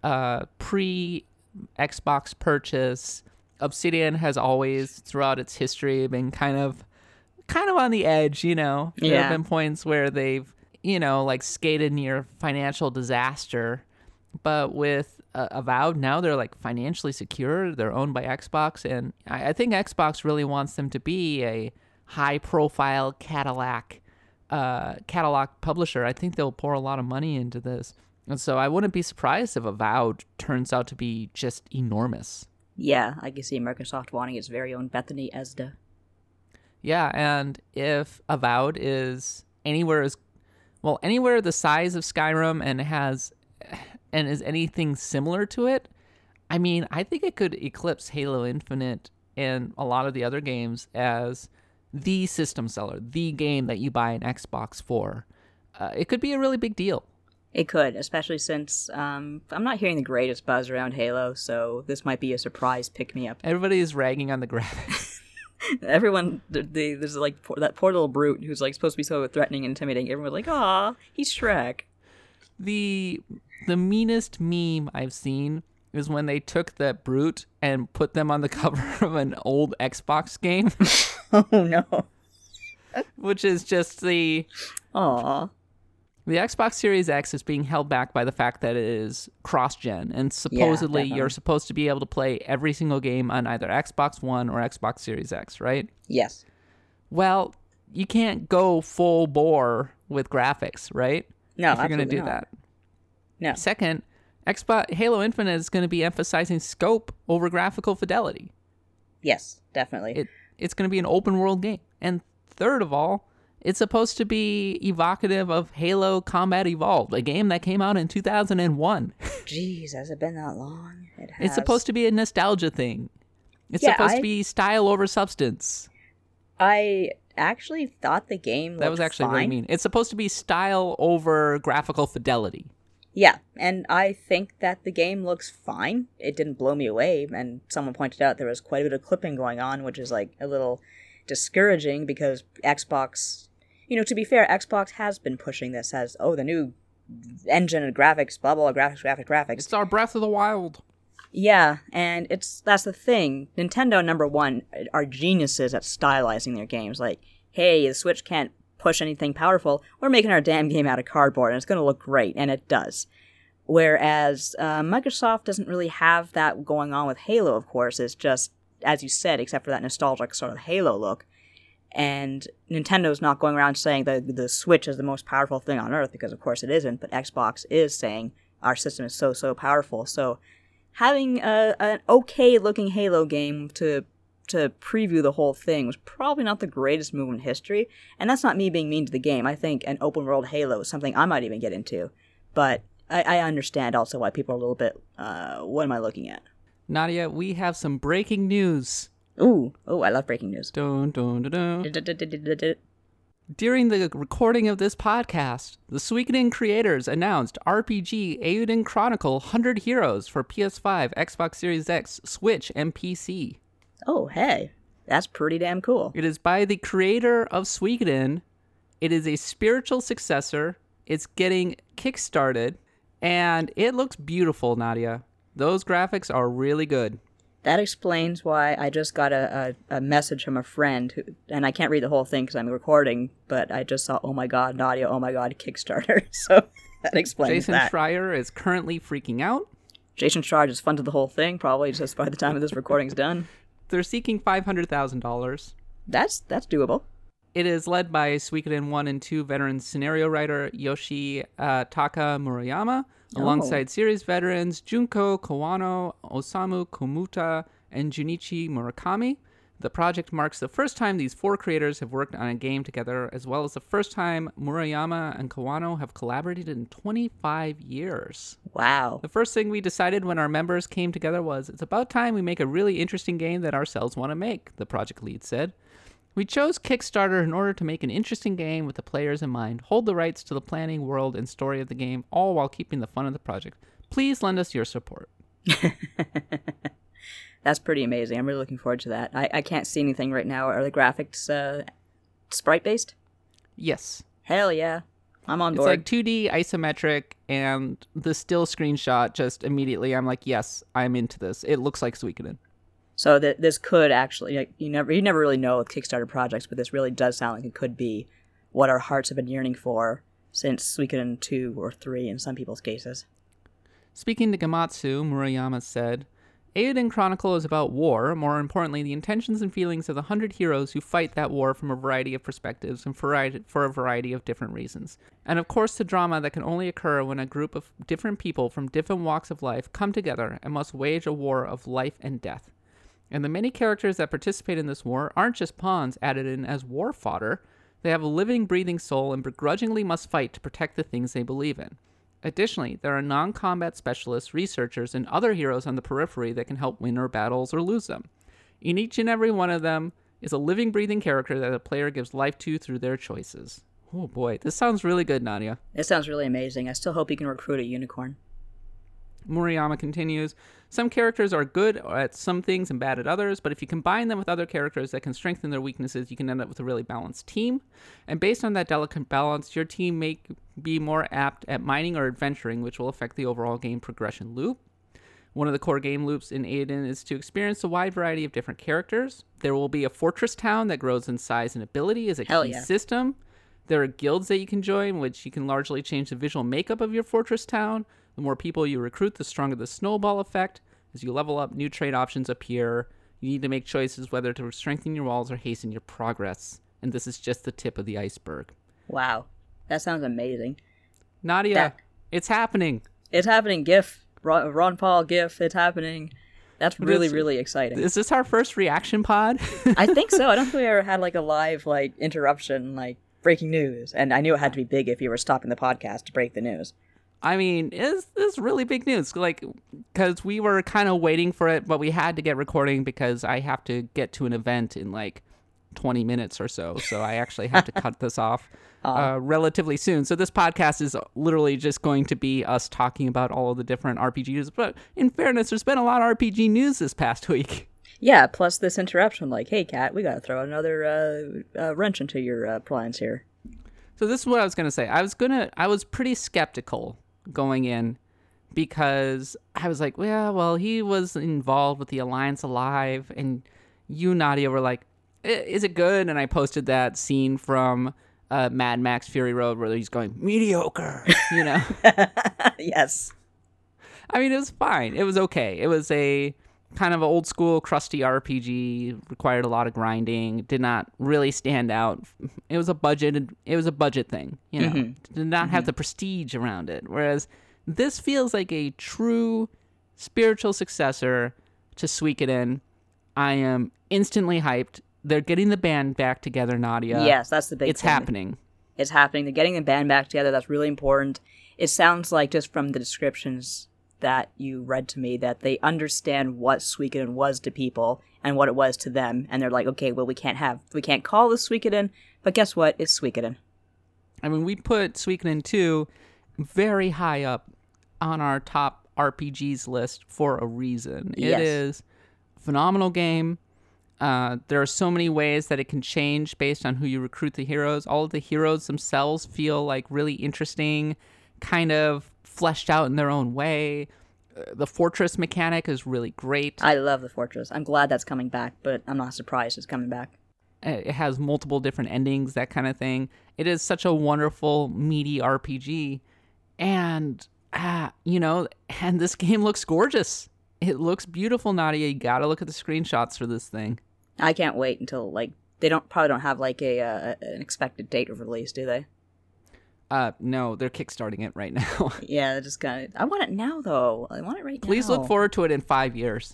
pre-Xbox purchase. Obsidian has always, throughout its history, been kind of on the edge, There have been points where they've, like skated near financial disaster. But with Avowed, now they're like financially secure. They're owned by Xbox. And I think Xbox really wants them to be a high-profile catalog publisher. I think they'll pour a lot of money into this. And so I wouldn't be surprised if Avowed turns out to be just enormous. Yeah, I can see Microsoft wanting its very own Bethany Esda. Yeah, and if Avowed is anywhere the size of Skyrim and is anything similar to it, I mean, I think it could eclipse Halo Infinite and a lot of the other games as the system seller, the game that you buy an Xbox for. It could be a really big deal. It could, especially since I'm not hearing the greatest buzz around Halo, so this might be a surprise pick-me-up. Everybody is ragging on the graphics. Everyone, there's like that poor little brute who's like supposed to be so threatening and intimidating. Everyone's like, "Aw, he's Shrek." The meanest meme I've seen is when they took that brute and put them on the cover of an old Xbox game, Oh no. which is just the Xbox Series X is being held back by the fact that it is cross-gen, and supposedly definitely. you're supposed to be able to play every single game on either Xbox One or Xbox Series X, right? Yes. Well, you can't go full bore with graphics, right? No, if you're going to absolutely do not. that. No. Second, Halo Infinite is going to be emphasizing scope over graphical fidelity. Yes, definitely. It's going to be an open world game. And third of all, it's supposed to be evocative of Halo Combat Evolved, a game that came out in 2001. Jeez, has it been that long? It has. It's supposed to be a nostalgia thing. It's Yeah, supposed to be style over substance. I actually thought the game looked That was actually fine. really mean. It's supposed to be style over graphical fidelity. Yeah, and I think that the game looks fine. It didn't blow me away, and someone pointed out there was quite a bit of clipping going on, which is like a little discouraging because Xbox, to be fair, Xbox has been pushing this as, the new engine and graphics, blah, blah, blah, graphics. It's our Breath of the Wild. Yeah, and that's the thing. Nintendo, number one, are geniuses at stylizing their games. Like, hey, the Switch can't push anything powerful. We're making our damn game out of cardboard, and it's going to look great, and it does. Whereas Microsoft doesn't really have that going on with Halo, of course. It's just, as you said, except for that nostalgic sort of Halo look. And Nintendo's not going around saying that the Switch is the most powerful thing on Earth, because of course it isn't, but Xbox is saying our system is so powerful. So having an okay-looking Halo game to preview the whole thing was probably not the greatest move in history. And that's not me being mean to the game. I think an open-world Halo is something I might even get into. But I understand also why people are a little bit, what am I looking at? Nadia, we have some breaking news. Ooh, I love breaking news. Dun, dun, dun, dun. During the recording of this podcast, the Suikoden creators announced RPG Eiyuden Chronicle 100 Heroes for PS5, Xbox Series X, Switch, and PC. Oh, hey, that's pretty damn cool. It is by the creator of Suikoden. It is a spiritual successor. It's getting kickstarted, and it looks beautiful, Nadia. Those graphics are really good. That explains why I just got a message from a friend, and I can't read the whole thing because I'm recording, but I just saw, oh my god, Nadia, oh my god, Kickstarter. So that explains Jason that. Schreier is currently freaking out. Jason Schreier just funded the whole thing, probably just by the time this recording's done. They're seeking $500,000. That's doable. It is led by Suikoden 1 and 2 veteran scenario writer Yoshi Taka Murayama, alongside series veterans Junko Kawano, Osamu Komuta, and Junichi Murakami. The project marks the first time these four creators have worked on a game together, as well as the first time Murayama and Kawano have collaborated in 25 years. Wow. The first thing we decided when our members came together was, it's about time we make a really interesting game that ourselves want to make, the project lead said. We chose Kickstarter in order to make an interesting game with the players in mind, hold the rights to the planning, world, and story of the game, all while keeping the fun of the project. Please lend us your support. That's pretty amazing. I'm really looking forward to that. I can't see anything right now. Are the graphics sprite-based? Yes. Hell yeah. I'm on It's board. like 2D isometric, and the still screenshot just immediately, I'm like, yes, I'm into this. It looks like Suikoden. So this could actually, like, you never really know with Kickstarter projects, but this really does sound like it could be what our hearts have been yearning for since Suikoden 2 or 3 in some people's cases. Speaking to Gamatsu, Murayama said, Eiyuden Chronicle is about war, more importantly, the intentions and feelings of the 100 heroes who fight that war from a variety of perspectives and for a variety of different reasons. And of course, the drama that can only occur when a group of different people from different walks of life come together and must wage a war of life and death. And the many characters that participate in this war aren't just pawns added in as war fodder. They have a living, breathing soul and begrudgingly must fight to protect the things they believe in. Additionally, there are non-combat specialists, researchers, and other heroes on the periphery that can help win our battles or lose them. In each and every one of them is a living, breathing character that the player gives life to through their choices. Oh boy, this sounds really good, Nadia. It sounds really amazing. I still hope you can recruit a unicorn. Murayama continues, some characters are good at some things and bad at others, but if you combine them with other characters that can strengthen their weaknesses, you can end up with a really balanced team. And based on that delicate balance, your team may be more apt at mining or adventuring, which will affect the overall game progression loop. One of the core game loops in Eiyuden is to experience a wide variety of different characters. There will be a fortress town that grows in size and ability as a key system. There are guilds that you can join, which you can largely change the visual makeup of your fortress town. The more people you recruit, the stronger the snowball effect. As you level up, new trade options appear. You need to make choices whether to strengthen your walls or hasten your progress. And this is just the tip of the iceberg. Wow. That sounds amazing. Nadia, it's happening. It's happening, GIF. Ron Paul GIF, it's happening. That's really, really exciting. Is this our first reaction pod? I think so. I don't think we ever had like a live interruption, breaking news. And I knew it had to be big if you were stopping the podcast to break the news. I mean, it's really big news, because we were kind of waiting for it, but we had to get recording because I have to get to an event in 20 minutes or so. So I actually have to cut this off relatively soon. So this podcast is literally just going to be us talking about all of the different RPGs. But in fairness, there's been a lot of RPG news this past week. Yeah, plus this interruption, hey, Kat, we got to throw another wrench into your plans here. So this is what I was going to say. I was pretty skeptical going in because I was like, well, he was involved with the Alliance Alive, and you, Nadia, were like, is it good? And I posted that scene from Mad Max Fury Road where he's going, mediocre, you know? Yes. I mean, it was fine. It was okay. It was a kind of an old school crusty RPG, required a lot of grinding, did not really stand out. It was a budget thing, you know. Did not have the prestige around it. Whereas this feels like a true spiritual successor to Suikoden. I am instantly hyped. They're getting the band back together, Nadia. Yes, that's the big It's thing. happening. It's happening. They're getting the band back together. That's really important. It sounds like, just from the descriptions that you read to me, that they understand what Suikoden was to people and what it was to them. And they're like, okay, well, we can't call this Suikoden, but guess what? It's Suikoden. I mean, we put Suikoden 2 very high up on our top RPGs list for a reason. Yes. It is a phenomenal game. There are so many ways that it can change based on who you recruit the heroes. All of the heroes themselves feel like really interesting, kind of fleshed out in their own way. The fortress mechanic is really great. I love the Fortress. I'm glad that's coming back, but I'm not surprised it's coming back. It has multiple different endings, that kind of thing. It is such a wonderful, meaty RPG. And, and this game looks gorgeous. It looks beautiful, Nadia. You gotta look at the screenshots for this thing. I can't wait until, they probably don't have, an expected date of release, do they? No, they're kickstarting it right now. Yeah, they're just kind of... I want it now, though. I want it right now. Please look forward to it in 5 years.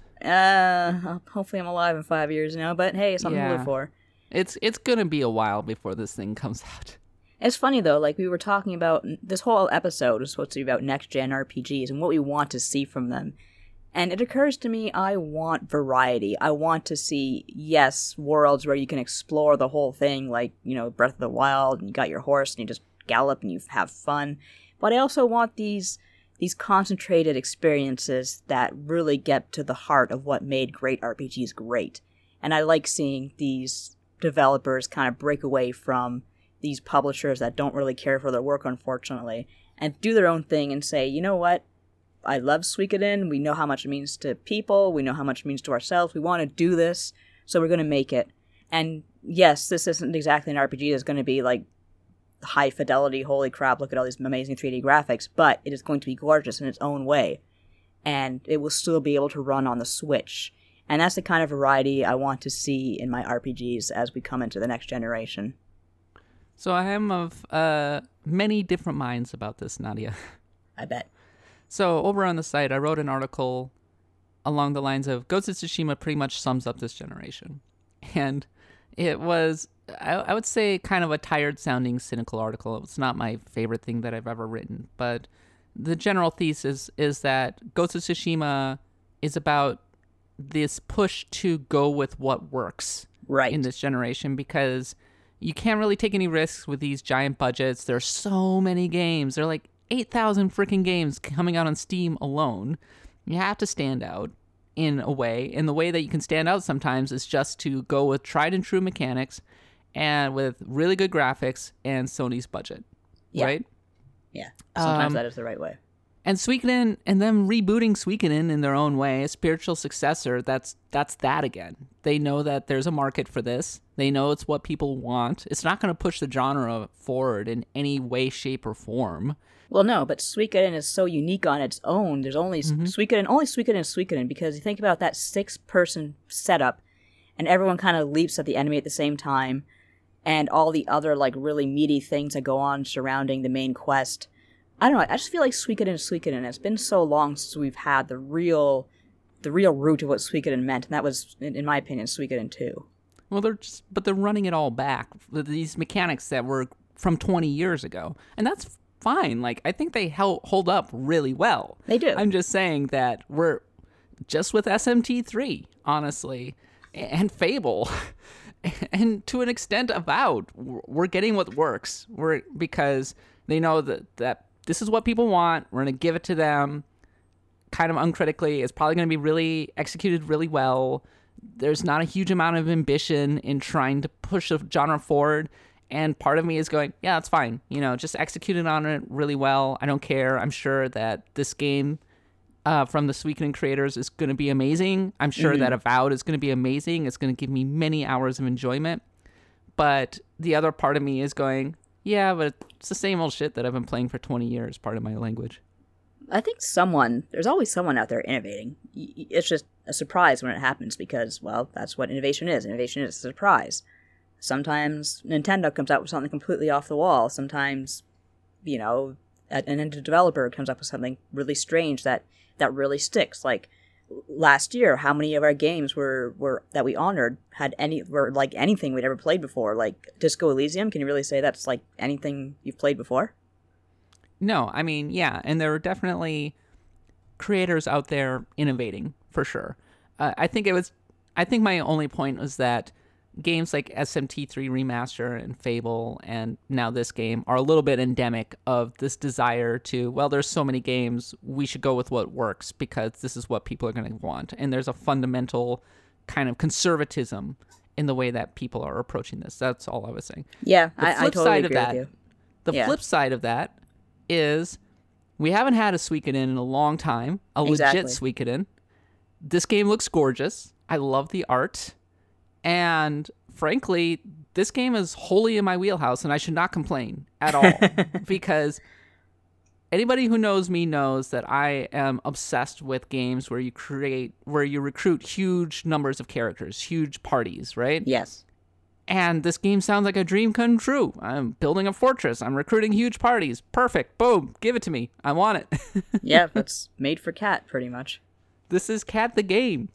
Hopefully I'm alive in 5 years now, but hey, something to live for. It's gonna be a while before this thing comes out. It's funny, though, we were talking about... This whole episode is supposed to be about next-gen RPGs and what we want to see from them. And it occurs to me, I want variety. I want to see, yes, worlds where you can explore the whole thing, Breath of the Wild, and you got your horse, and you just gallop, and you have fun. But I also want these concentrated experiences that really get to the heart of what made great RPGs great. And I like seeing these developers kind of break away from these publishers that don't really care for their work, unfortunately, and do their own thing and say, you know what? I love Suikoden. We know how much it means to people. We know how much it means to ourselves. We want to do this, so we're going to make it. And yes, this isn't exactly an RPG that's going to be high fidelity, holy crap, look at all these amazing 3D graphics, but it is going to be gorgeous in its own way. And it will still be able to run on the Switch. And that's the kind of variety I want to see in my RPGs as we come into the next generation. So I am of many different minds about this, Nadia. I bet. So over on the site, I wrote an article along the lines of Ghost of Tsushima pretty much sums up this generation. And it was, I would say, kind of a tired-sounding, cynical article. It's not my favorite thing that I've ever written. But the general thesis is that Ghost of Tsushima is about this push to go with what works in this generation, because you can't really take any risks with these giant budgets. There's so many games. They're 8,000 freaking games coming out on Steam alone. You have to stand out in a way. And the way that you can stand out sometimes is just to go with tried and true mechanics and with really good graphics and Sony's budget. Yeah. Right? Yeah. Sometimes that is the right way. And Suikoden, and them rebooting Suikoden in their own way, a spiritual successor, that's that again. They know that there's a market for this. They know it's what people want. It's not going to push the genre forward in any way, shape, or form. Well, no, but Suikoden is so unique on its own. There's only Suikoden is Suikoden, because you think about that 6-person setup, and everyone kind of leaps at the enemy at the same time, and all the other really meaty things that go on surrounding the main quest. I don't know. I just feel like Suikoden is Suikoden. It's been so long since we've had the real root of what Suikoden meant, and that was, in my opinion, Suikoden 2. Well, they're running it all back. These mechanics that were from 20 years ago, and that's fine. I think they hold up really well. They do. I'm just saying that we're just with SMT3, honestly, and Fable, and to an extent Avowed, we're getting what works. Because they know that this is what people want. We're going to give it to them kind of uncritically. It's probably going to be really executed really well. There's not a huge amount of ambition in trying to push a genre forward. And part of me is going, yeah, that's fine. Just execute it on it really well. I don't care. I'm sure that this game from the Suikoden creators is going to be amazing. I'm sure that Avowed is going to be amazing. It's going to give me many hours of enjoyment. But the other part of me is going, yeah, but it's the same old shit that I've been playing for 20 years, part of my language. I think there's always someone out there innovating. It's just a surprise when it happens because, well, that's what innovation is. Innovation is a surprise. Sometimes Nintendo comes out with something completely off the wall. Sometimes, you know, an indie developer comes up with something really strange that really sticks. Like last year, how many of our games were that we honored were like anything we'd ever played before? Like Disco Elysium, can you really say that's like anything you've played before? No, I mean, yeah, and there are definitely creators out there innovating for sure. I think my only point was that games like SMT3 Remaster and Fable and now this game are a little bit endemic of this desire to, well, there's so many games, we should go with what works because this is what people are going to want. And there's a fundamental kind of conservatism in the way that people are approaching this. That's all I was saying. Yeah, I totally agree with you. The flip side of that is we haven't had a Suikoden in a long time, legit Suikoden. This game looks gorgeous. I love the art. And frankly, this game is wholly in my wheelhouse, and I should not complain at all because anybody who knows me knows that I am obsessed with games where you recruit huge numbers of characters, huge parties, right? Yes. And this game sounds like a dream come true. I'm building a fortress. I'm recruiting huge parties. Perfect. Boom. Give it to me. I want it. Yeah, that's made for Cat, pretty much. This is Cat the game.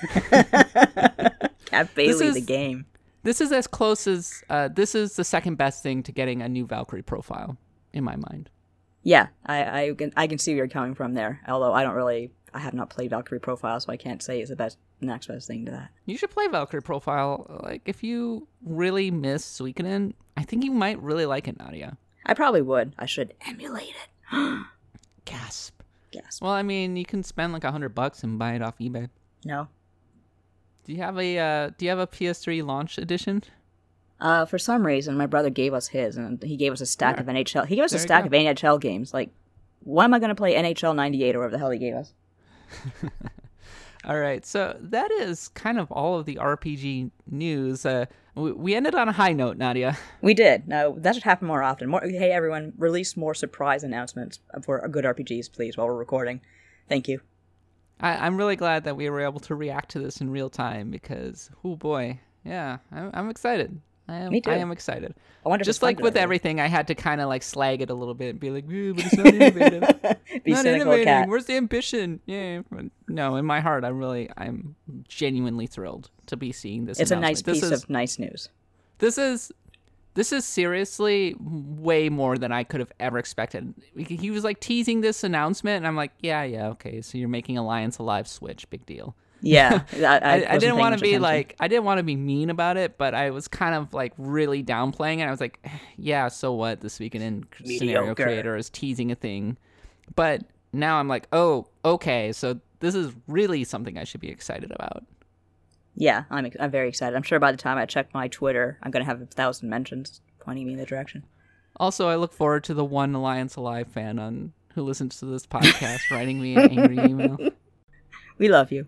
Cat Bailey the game. This is as close as... this is the second best thing to getting a new Valkyrie profile, in my mind. Yeah, I can see where you're coming from there. Although I have not played Valkyrie Profile, so I can't say it's the next best thing to that. You should play Valkyrie Profile. Like, if you really miss Suikoden, I think you might really like it, Nadia. I probably would. I should emulate it. Gasp. Gasp. Well, I mean, you can spend like $100 and buy it off eBay. No. Do you have a PS3 launch edition? For some reason, my brother gave us his, and he gave us a stack of NHL. He gave us a stack of NHL games. Like, why am I going to play NHL 98 or whatever the hell he gave us? All right, so that is kind of all of the RPG news. We ended on a high note, Nadia. We did. Now, that should happen more often. Hey, everyone, release more surprise announcements for good RPGs, please, while we're recording. Thank you. I'm really glad that we were able to react to this in real time because, oh boy, yeah, I'm excited. Me too. I am excited. I wonder just like with everything, I had to kind of like slag it a little bit and be like, but it's not innovative. Not innovating. Cat. Where's the ambition? Yeah. No, in my heart, I'm genuinely thrilled to be seeing this. It's a nice piece of nice news. This is seriously way more than I could have ever expected. He was like teasing this announcement, and I'm like, yeah, okay. So you're making Alliance Alive Switch, big deal. Yeah, I didn't want to be like, I didn't want to be mean about it, but I was kind of like really downplaying it. I was like, yeah, so what? The Suikoden scenario creator is teasing a thing, but now I'm like, oh, okay, so this is really something I should be excited about. Yeah, I'm very excited. I'm sure by the time I check my Twitter, I'm gonna have 1,000 mentions pointing me in the direction. Also, I look forward to the one Alliance Alive fan who listens to this podcast writing me an angry email. We love you.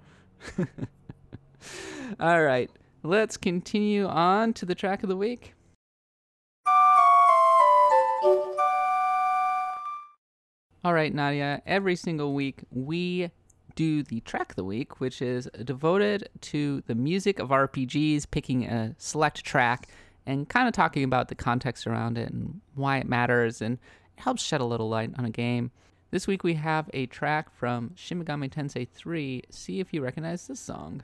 All right, let's continue on to the track of the week. All right, Nadia, every single week we do the track of the week, which is devoted to the music of RPGs, picking a select track and kind of talking about the context around it and why it matters, and it helps shed a little light on a game. This week we have a track from Shin Megami Tensei 3. See if you recognize this song.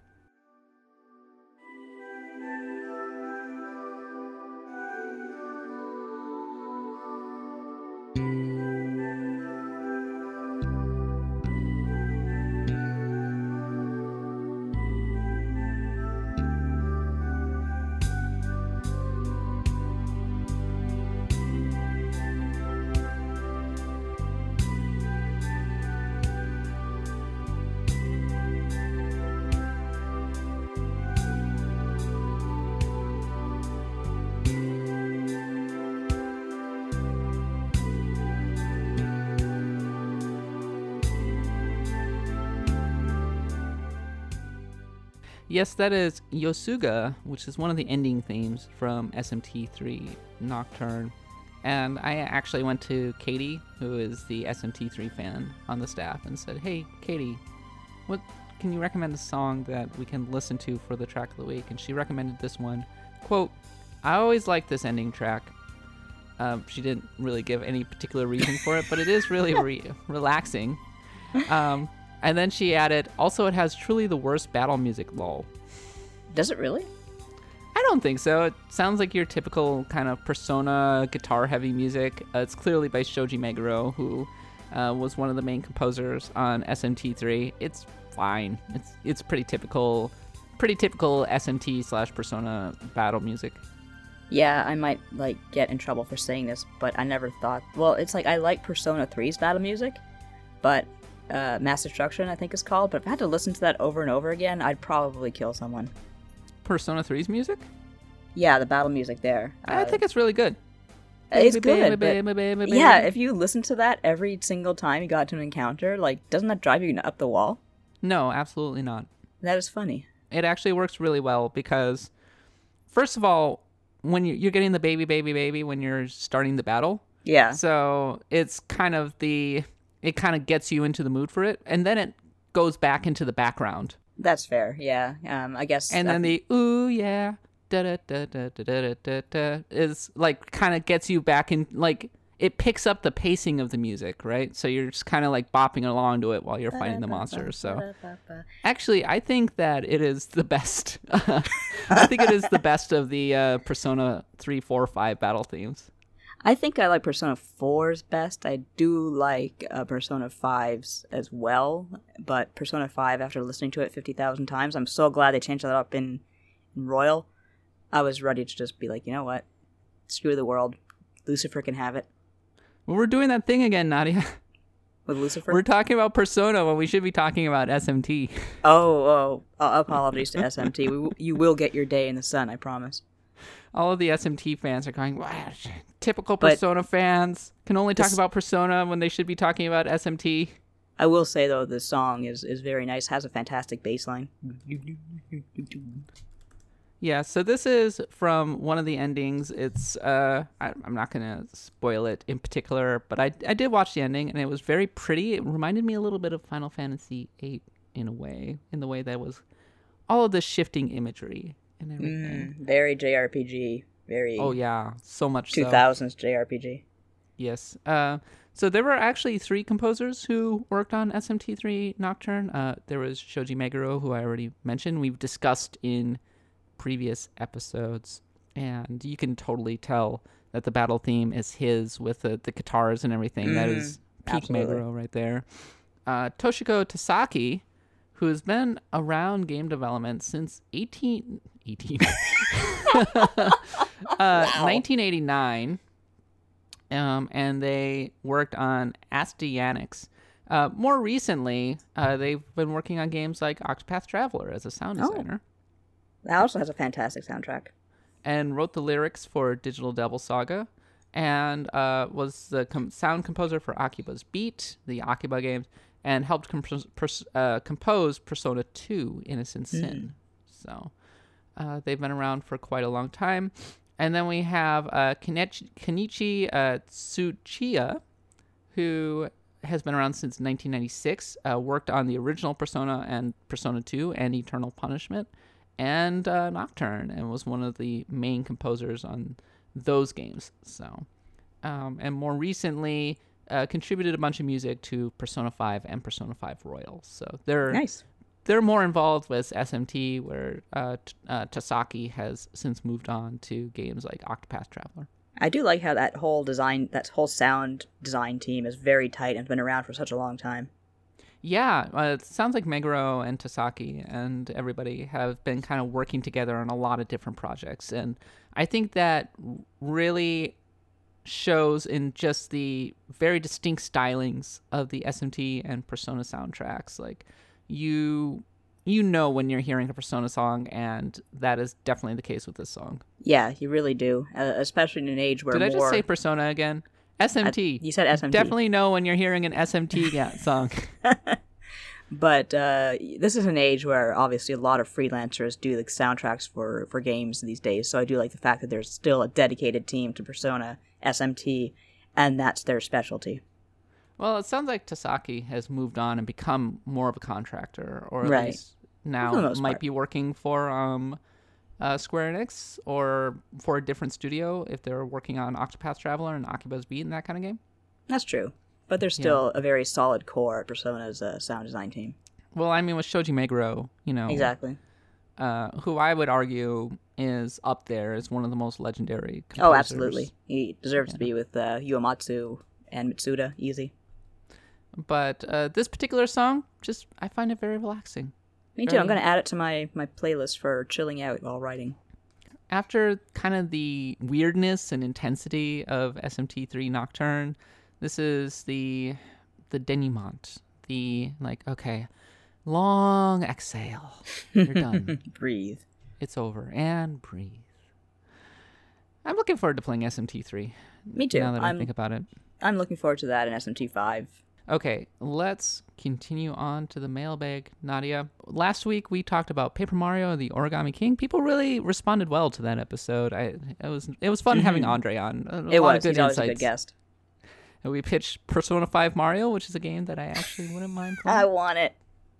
Yes, that is Yosuga, which is one of the ending themes from SMT3 Nocturne. And I actually went to Katie, who is the SMT3 fan on the staff, and said, "Hey, Katie, what can you recommend a song that we can listen to for the track of the week?" And she recommended this one. Quote, "I always like this ending track." She didn't really give any particular reason for it, but it is really relaxing. And then she added, "Also, it has truly the worst battle music, lol." Does it really? I don't think so. It sounds like your typical kind of Persona guitar-heavy music. It's clearly by Shoji Meguro, who was one of the main composers on SMT3. It's fine. It's pretty typical SMT/Persona battle music. Yeah, I might get in trouble for saying this, but I never thought. Well, it's I like Persona 3's battle music, but Mass Destruction I think is called. But if I had to listen to that over and over again, I'd probably kill someone. Persona 3's music? Yeah, the battle music there. I think it's really good. It's good. But yeah, if you listen to that every single time you got to an encounter, doesn't that drive you up the wall? No, absolutely not. That is funny. It actually works really well because, first of all, when you're getting the baby when you're starting the battle. Yeah. So it's kind of it kind of gets you into the mood for it, and then it goes back into the background. That's fair. Yeah. I guess. And then the ooh yeah da da da da da da da da is kind of gets you back in it picks up the pacing of the music, right? So you're just kind of bopping along to it while you're fighting the monsters. So actually, I think that it is the best. I think it is the best of the Persona 3, 4, 5 battle themes. I think I like Persona 4's best. I do like Persona 5's as well. But Persona 5, after listening to it 50,000 times, I'm so glad they changed that up in Royal. I was ready to just be like, you know what? Screw the world. Lucifer can have it. Well, we're doing that thing again, Nadia. With Lucifer? We're talking about Persona when we should be talking about SMT. Oh, apologies to SMT. You will get your day in the sun, I promise. All of the SMT fans are going, wow, typical Persona fans can only talk about Persona when they should be talking about SMT. I will say, though, the song is very nice, has a fantastic bass line. Yeah, so this is from one of the endings. It's I'm not going to spoil it in particular, but I did watch the ending, and it was very pretty. It reminded me a little bit of Final Fantasy VIII in a way, in the way that was all of the shifting imagery and everything. Very JRPG. Very. Oh, yeah, so much 2000s JRPG. Yes. So there were actually 3 composers who worked on SMT3 Nocturne. There was Shoji Meguro, who I already mentioned. We've discussed in previous episodes, and you can totally tell that the battle theme is his with the guitars and everything. That is peak Meguro right there. Toshiko Tasaki, who has been around game development since 1989, and they worked on Astyanax. More recently, they've been working on games like Octopath Traveler as a sound designer. That also has a fantastic soundtrack. And wrote the lyrics for Digital Devil Saga, and was the sound composer for Akiba's Beat, the Akiba games, and helped compose Persona 2 Innocent Sin. So they've been around for quite a long time. And then we have Kenichi Tsuchiya, who has been around since 1996, worked on the original Persona and Persona 2 and Eternal Punishment, and Nocturne, and was one of the main composers on those games. So, and more recently, contributed a bunch of music to Persona 5 and Persona 5 Royal. So they're more involved with SMT, where Tasaki has since moved on to games like Octopath Traveler. I do like how that whole sound design team is very tight and has been around for such a long time. Yeah, it sounds like Meguro and Tasaki and everybody have been kind of working together on a lot of different projects. And I think that really shows in just the very distinct stylings of the SMT and Persona soundtracks. Like, you know when you're hearing a Persona song, and that is definitely the case with this song. Yeah, you really do, especially in an age where I just say Persona again? SMT. You said SMT. Definitely know when you're hearing an SMT song. But this is an age where obviously a lot of freelancers do the soundtracks for games these days. So I do like the fact that there's still a dedicated team to Persona SMT, and that's their specialty. Well, it sounds like Tasaki has moved on and become more of a contractor, or at Right. least For the now most might part. be working for Square Enix or for a different studio if they're working on Octopath Traveler and Akiba's Beat and that kind of game. That's true. But there's still a very solid core at Persona's sound design team. Well, I mean, with Shoji Meguro, Exactly. who I would argue is up there as one of the most legendary composers. Oh, absolutely. He deserves to be with Uematsu and Mitsuda. Easy. But this particular song, I find it very relaxing. Me too. I'm going to add it to my playlist for chilling out while writing. After kind of the weirdness and intensity of SMT3 Nocturne, this is the denouement. Okay, long exhale. You're done. Breathe. It's over. And breathe. I'm looking forward to playing SMT3. Me too. Now that I think about it. I'm looking forward to that in SMT5. Okay, let's continue on to the mailbag, Nadia. Last week we talked about Paper Mario: The Origami King. People really responded well to that episode. It was fun having Andre on. A lot of good He's always a insights. good guest. And we pitched Persona 5 Mario, which is a game that I actually wouldn't mind playing. I want it.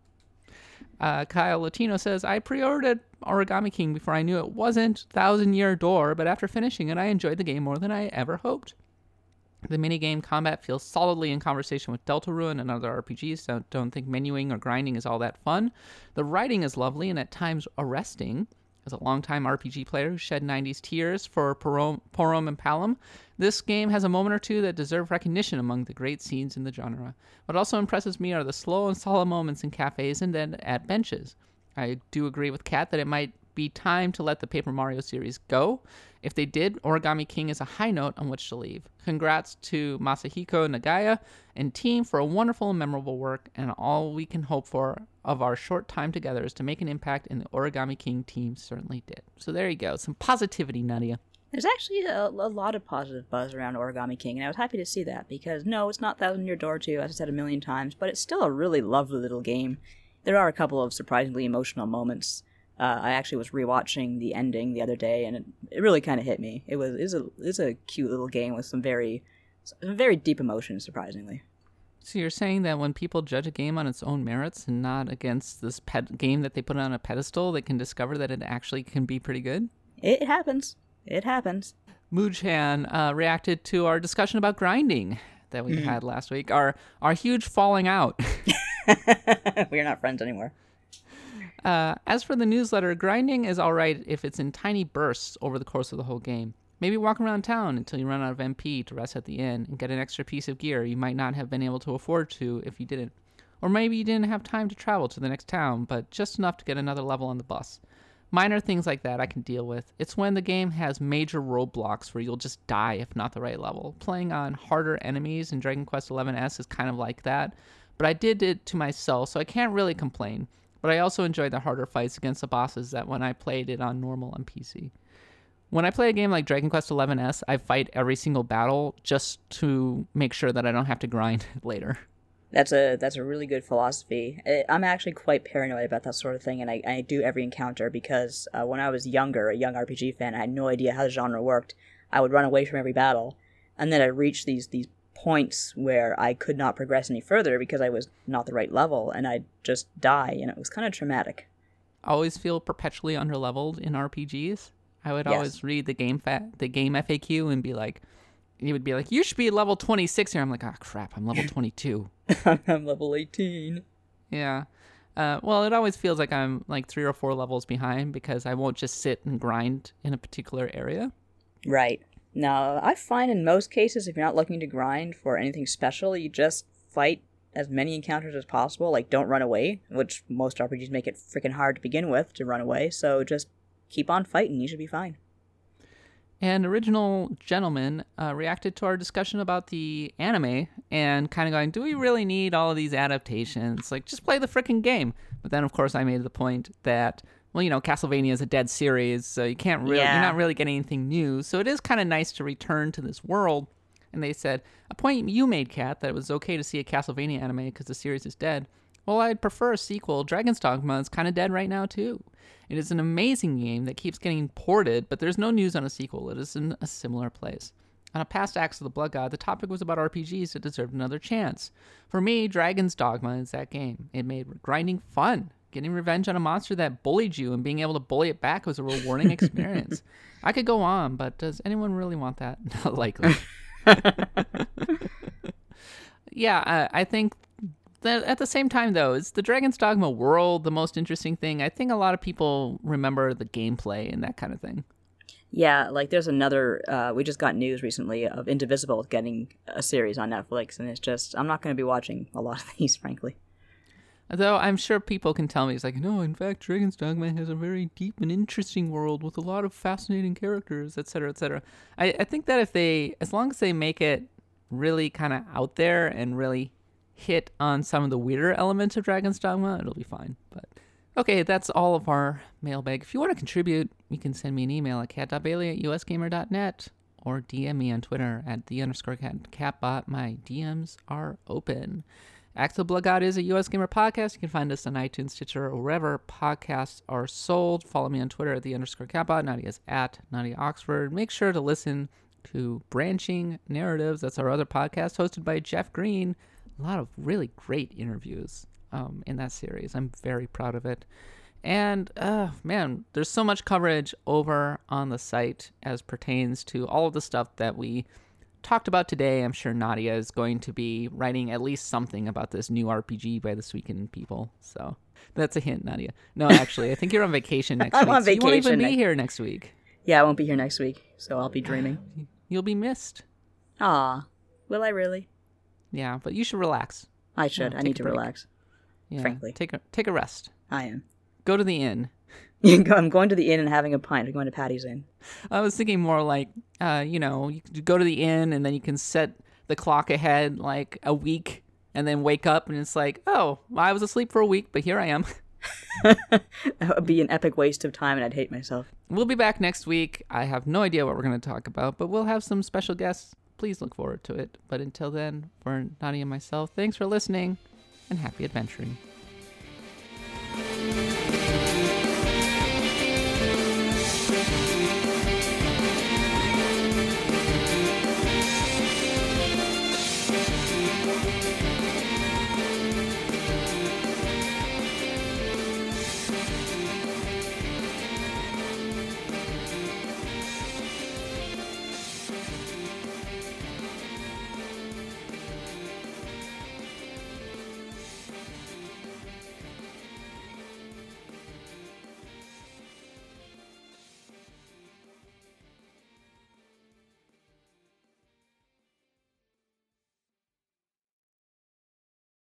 Kyle Latino says, I pre-ordered Origami King before I knew it wasn't 1,000-Year Door, but after finishing it, I enjoyed the game more than I ever hoped. The minigame combat feels solidly in conversation with Deltarune and other RPGs, so don't think menuing or grinding is all that fun. The writing is lovely and at times arresting. As a longtime RPG player who shed 90s tears for Porom and Palom, this game has a moment or two that deserve recognition among the great scenes in the genre. What also impresses me are the slow and solid moments in cafes and then at benches. I do agree with Kat that it might be time to let the Paper Mario series go. If they did, Origami King is a high note on which to leave. Congrats to Masahiko Nagaya and team for a wonderful and memorable work, and all we can hope for of our short time together is to make an impact, and the Origami King team certainly did. So there you go. Some positivity, Nadia. There's actually a lot of positive buzz around Origami King, and I was happy to see that, because no, it's not 1,000-Year Door 2, as I said a million times, but it's still a really lovely little game. There are a couple of surprisingly emotional moments. I actually was rewatching the ending the other day, and it really kind of hit me. It's a cute little game with some very deep emotions, surprisingly. So you're saying that when people judge a game on its own merits and not against this game that they put on a pedestal, they can discover that it actually can be pretty good? It happens. It happens. Mujhan reacted to our discussion about grinding that we had last week. Our huge falling out. We're not friends anymore. As for the newsletter, grinding is alright if it's in tiny bursts over the course of the whole game. Maybe walk around town until you run out of MP to rest at the inn and get an extra piece of gear you might not have been able to afford to if you didn't. Or maybe you didn't have time to travel to the next town, but just enough to get another level on the bus. Minor things like that I can deal with. It's when the game has major roadblocks where you'll just die if not the right level. Playing on harder enemies in Dragon Quest XI's is kind of like that, but I did it to myself, so I can't really complain. But I also enjoyed the harder fights against the bosses that when I played it on normal on PC. When I play a game like Dragon Quest XI's, I fight every single battle just to make sure that I don't have to grind later. That's a really good philosophy. I'm actually quite paranoid about that sort of thing, and I do every encounter because when I was younger, a young RPG fan, I had no idea how the genre worked. I would run away from every battle, and then I'd reach these points where I could not progress any further because I was not the right level, and I'd just die, and it was kind of traumatic. I always feel perpetually underleveled in RPGs. I would always read the game FAQ and be like, he would be like, you should be level 26 here. I'm like, oh crap, I'm level 22. I'm level 18. Yeah. Well, it always feels like I'm like 3 or 4 levels behind because I won't just sit and grind in a particular area. Right. Now, I find in most cases, if you're not looking to grind for anything special, you just fight as many encounters as possible. Like, don't run away, which most RPGs make it freaking hard to begin with to run away. So just keep on fighting. You should be fine. And Original Gentleman reacted to our discussion about the anime and kind of going, do we really need all of these adaptations? Like, just play the frickin' game. But then, of course, I made the point that, well, you know, Castlevania is a dead series, so you can't really, you're not really getting anything new. So it is kind of nice to return to this world. And they said, a point you made, Kat, that it was okay to see a Castlevania anime because the series is dead. Well, I'd prefer a sequel. Dragon's Dogma is kind of dead right now, too. It is an amazing game that keeps getting ported, but there's no news on a sequel. It is in a similar place. On a past Axe of the Blood God, the topic was about RPGs that deserved another chance. For me, Dragon's Dogma is that game. It made grinding fun. Getting revenge on a monster that bullied you and being able to bully it back was a rewarding experience. I could go on, but does anyone really want that? Not likely. Yeah, I think that at the same time, though, is the Dragon's Dogma world the most interesting thing? I think a lot of people remember the gameplay and that kind of thing. Yeah, like there's another, we just got news recently of Indivisible getting a series on Netflix, and it's just, I'm not going to be watching a lot of these, frankly. Though I'm sure people can tell me, it's like, no, in fact, Dragon's Dogma has a very deep and interesting world with a lot of fascinating characters, etc., etc. I think that as long as they make it really kind of out there and really hit on some of the weirder elements of Dragon's Dogma, it'll be fine. But okay, that's all of our mailbag. If you want to contribute, you can send me an email at cat.bailey@usgamer.net or DM me on Twitter at @the_catbot. My DMs are open. Axe of the Blood God is a US Gamer podcast. You can find us on iTunes, Stitcher, or wherever podcasts are sold. Follow me on Twitter at @the_catbot. Nadia's at Nadia Oxford. Make sure to listen to Branching Narratives. That's our other podcast hosted by Jeff Green. A lot of really great interviews in that series. I'm very proud of it. And, man, there's so much coverage over on the site as pertains to all of the stuff that we talked about today. I'm sure Nadia is going to be writing at least something about this new RPG by the Suikoden people. So that's a hint, Nadia. No, actually, I think you're on vacation next week. I'm on so you won't even vacation be here next week. Yeah, I won't be here next week, so I'll be dreaming. You'll be missed. Aw, will I really? Yeah, but you should relax. I should. I take need a to break. relax. Yeah, Frankly. Take a rest. I am. Go to the inn. I'm going to the inn and having a pint. I'm going to Patty's Inn. I was thinking more like, you could go to the inn and then you can set the clock ahead like a week and then wake up and it's like, oh, I was asleep for a week, but here I am. That would be an epic waste of time and I'd hate myself. We'll be back next week. I have no idea what we're going to talk about, but we'll have some special guests. Please look forward to it. But until then, for Nadia and myself, thanks for listening and happy adventuring.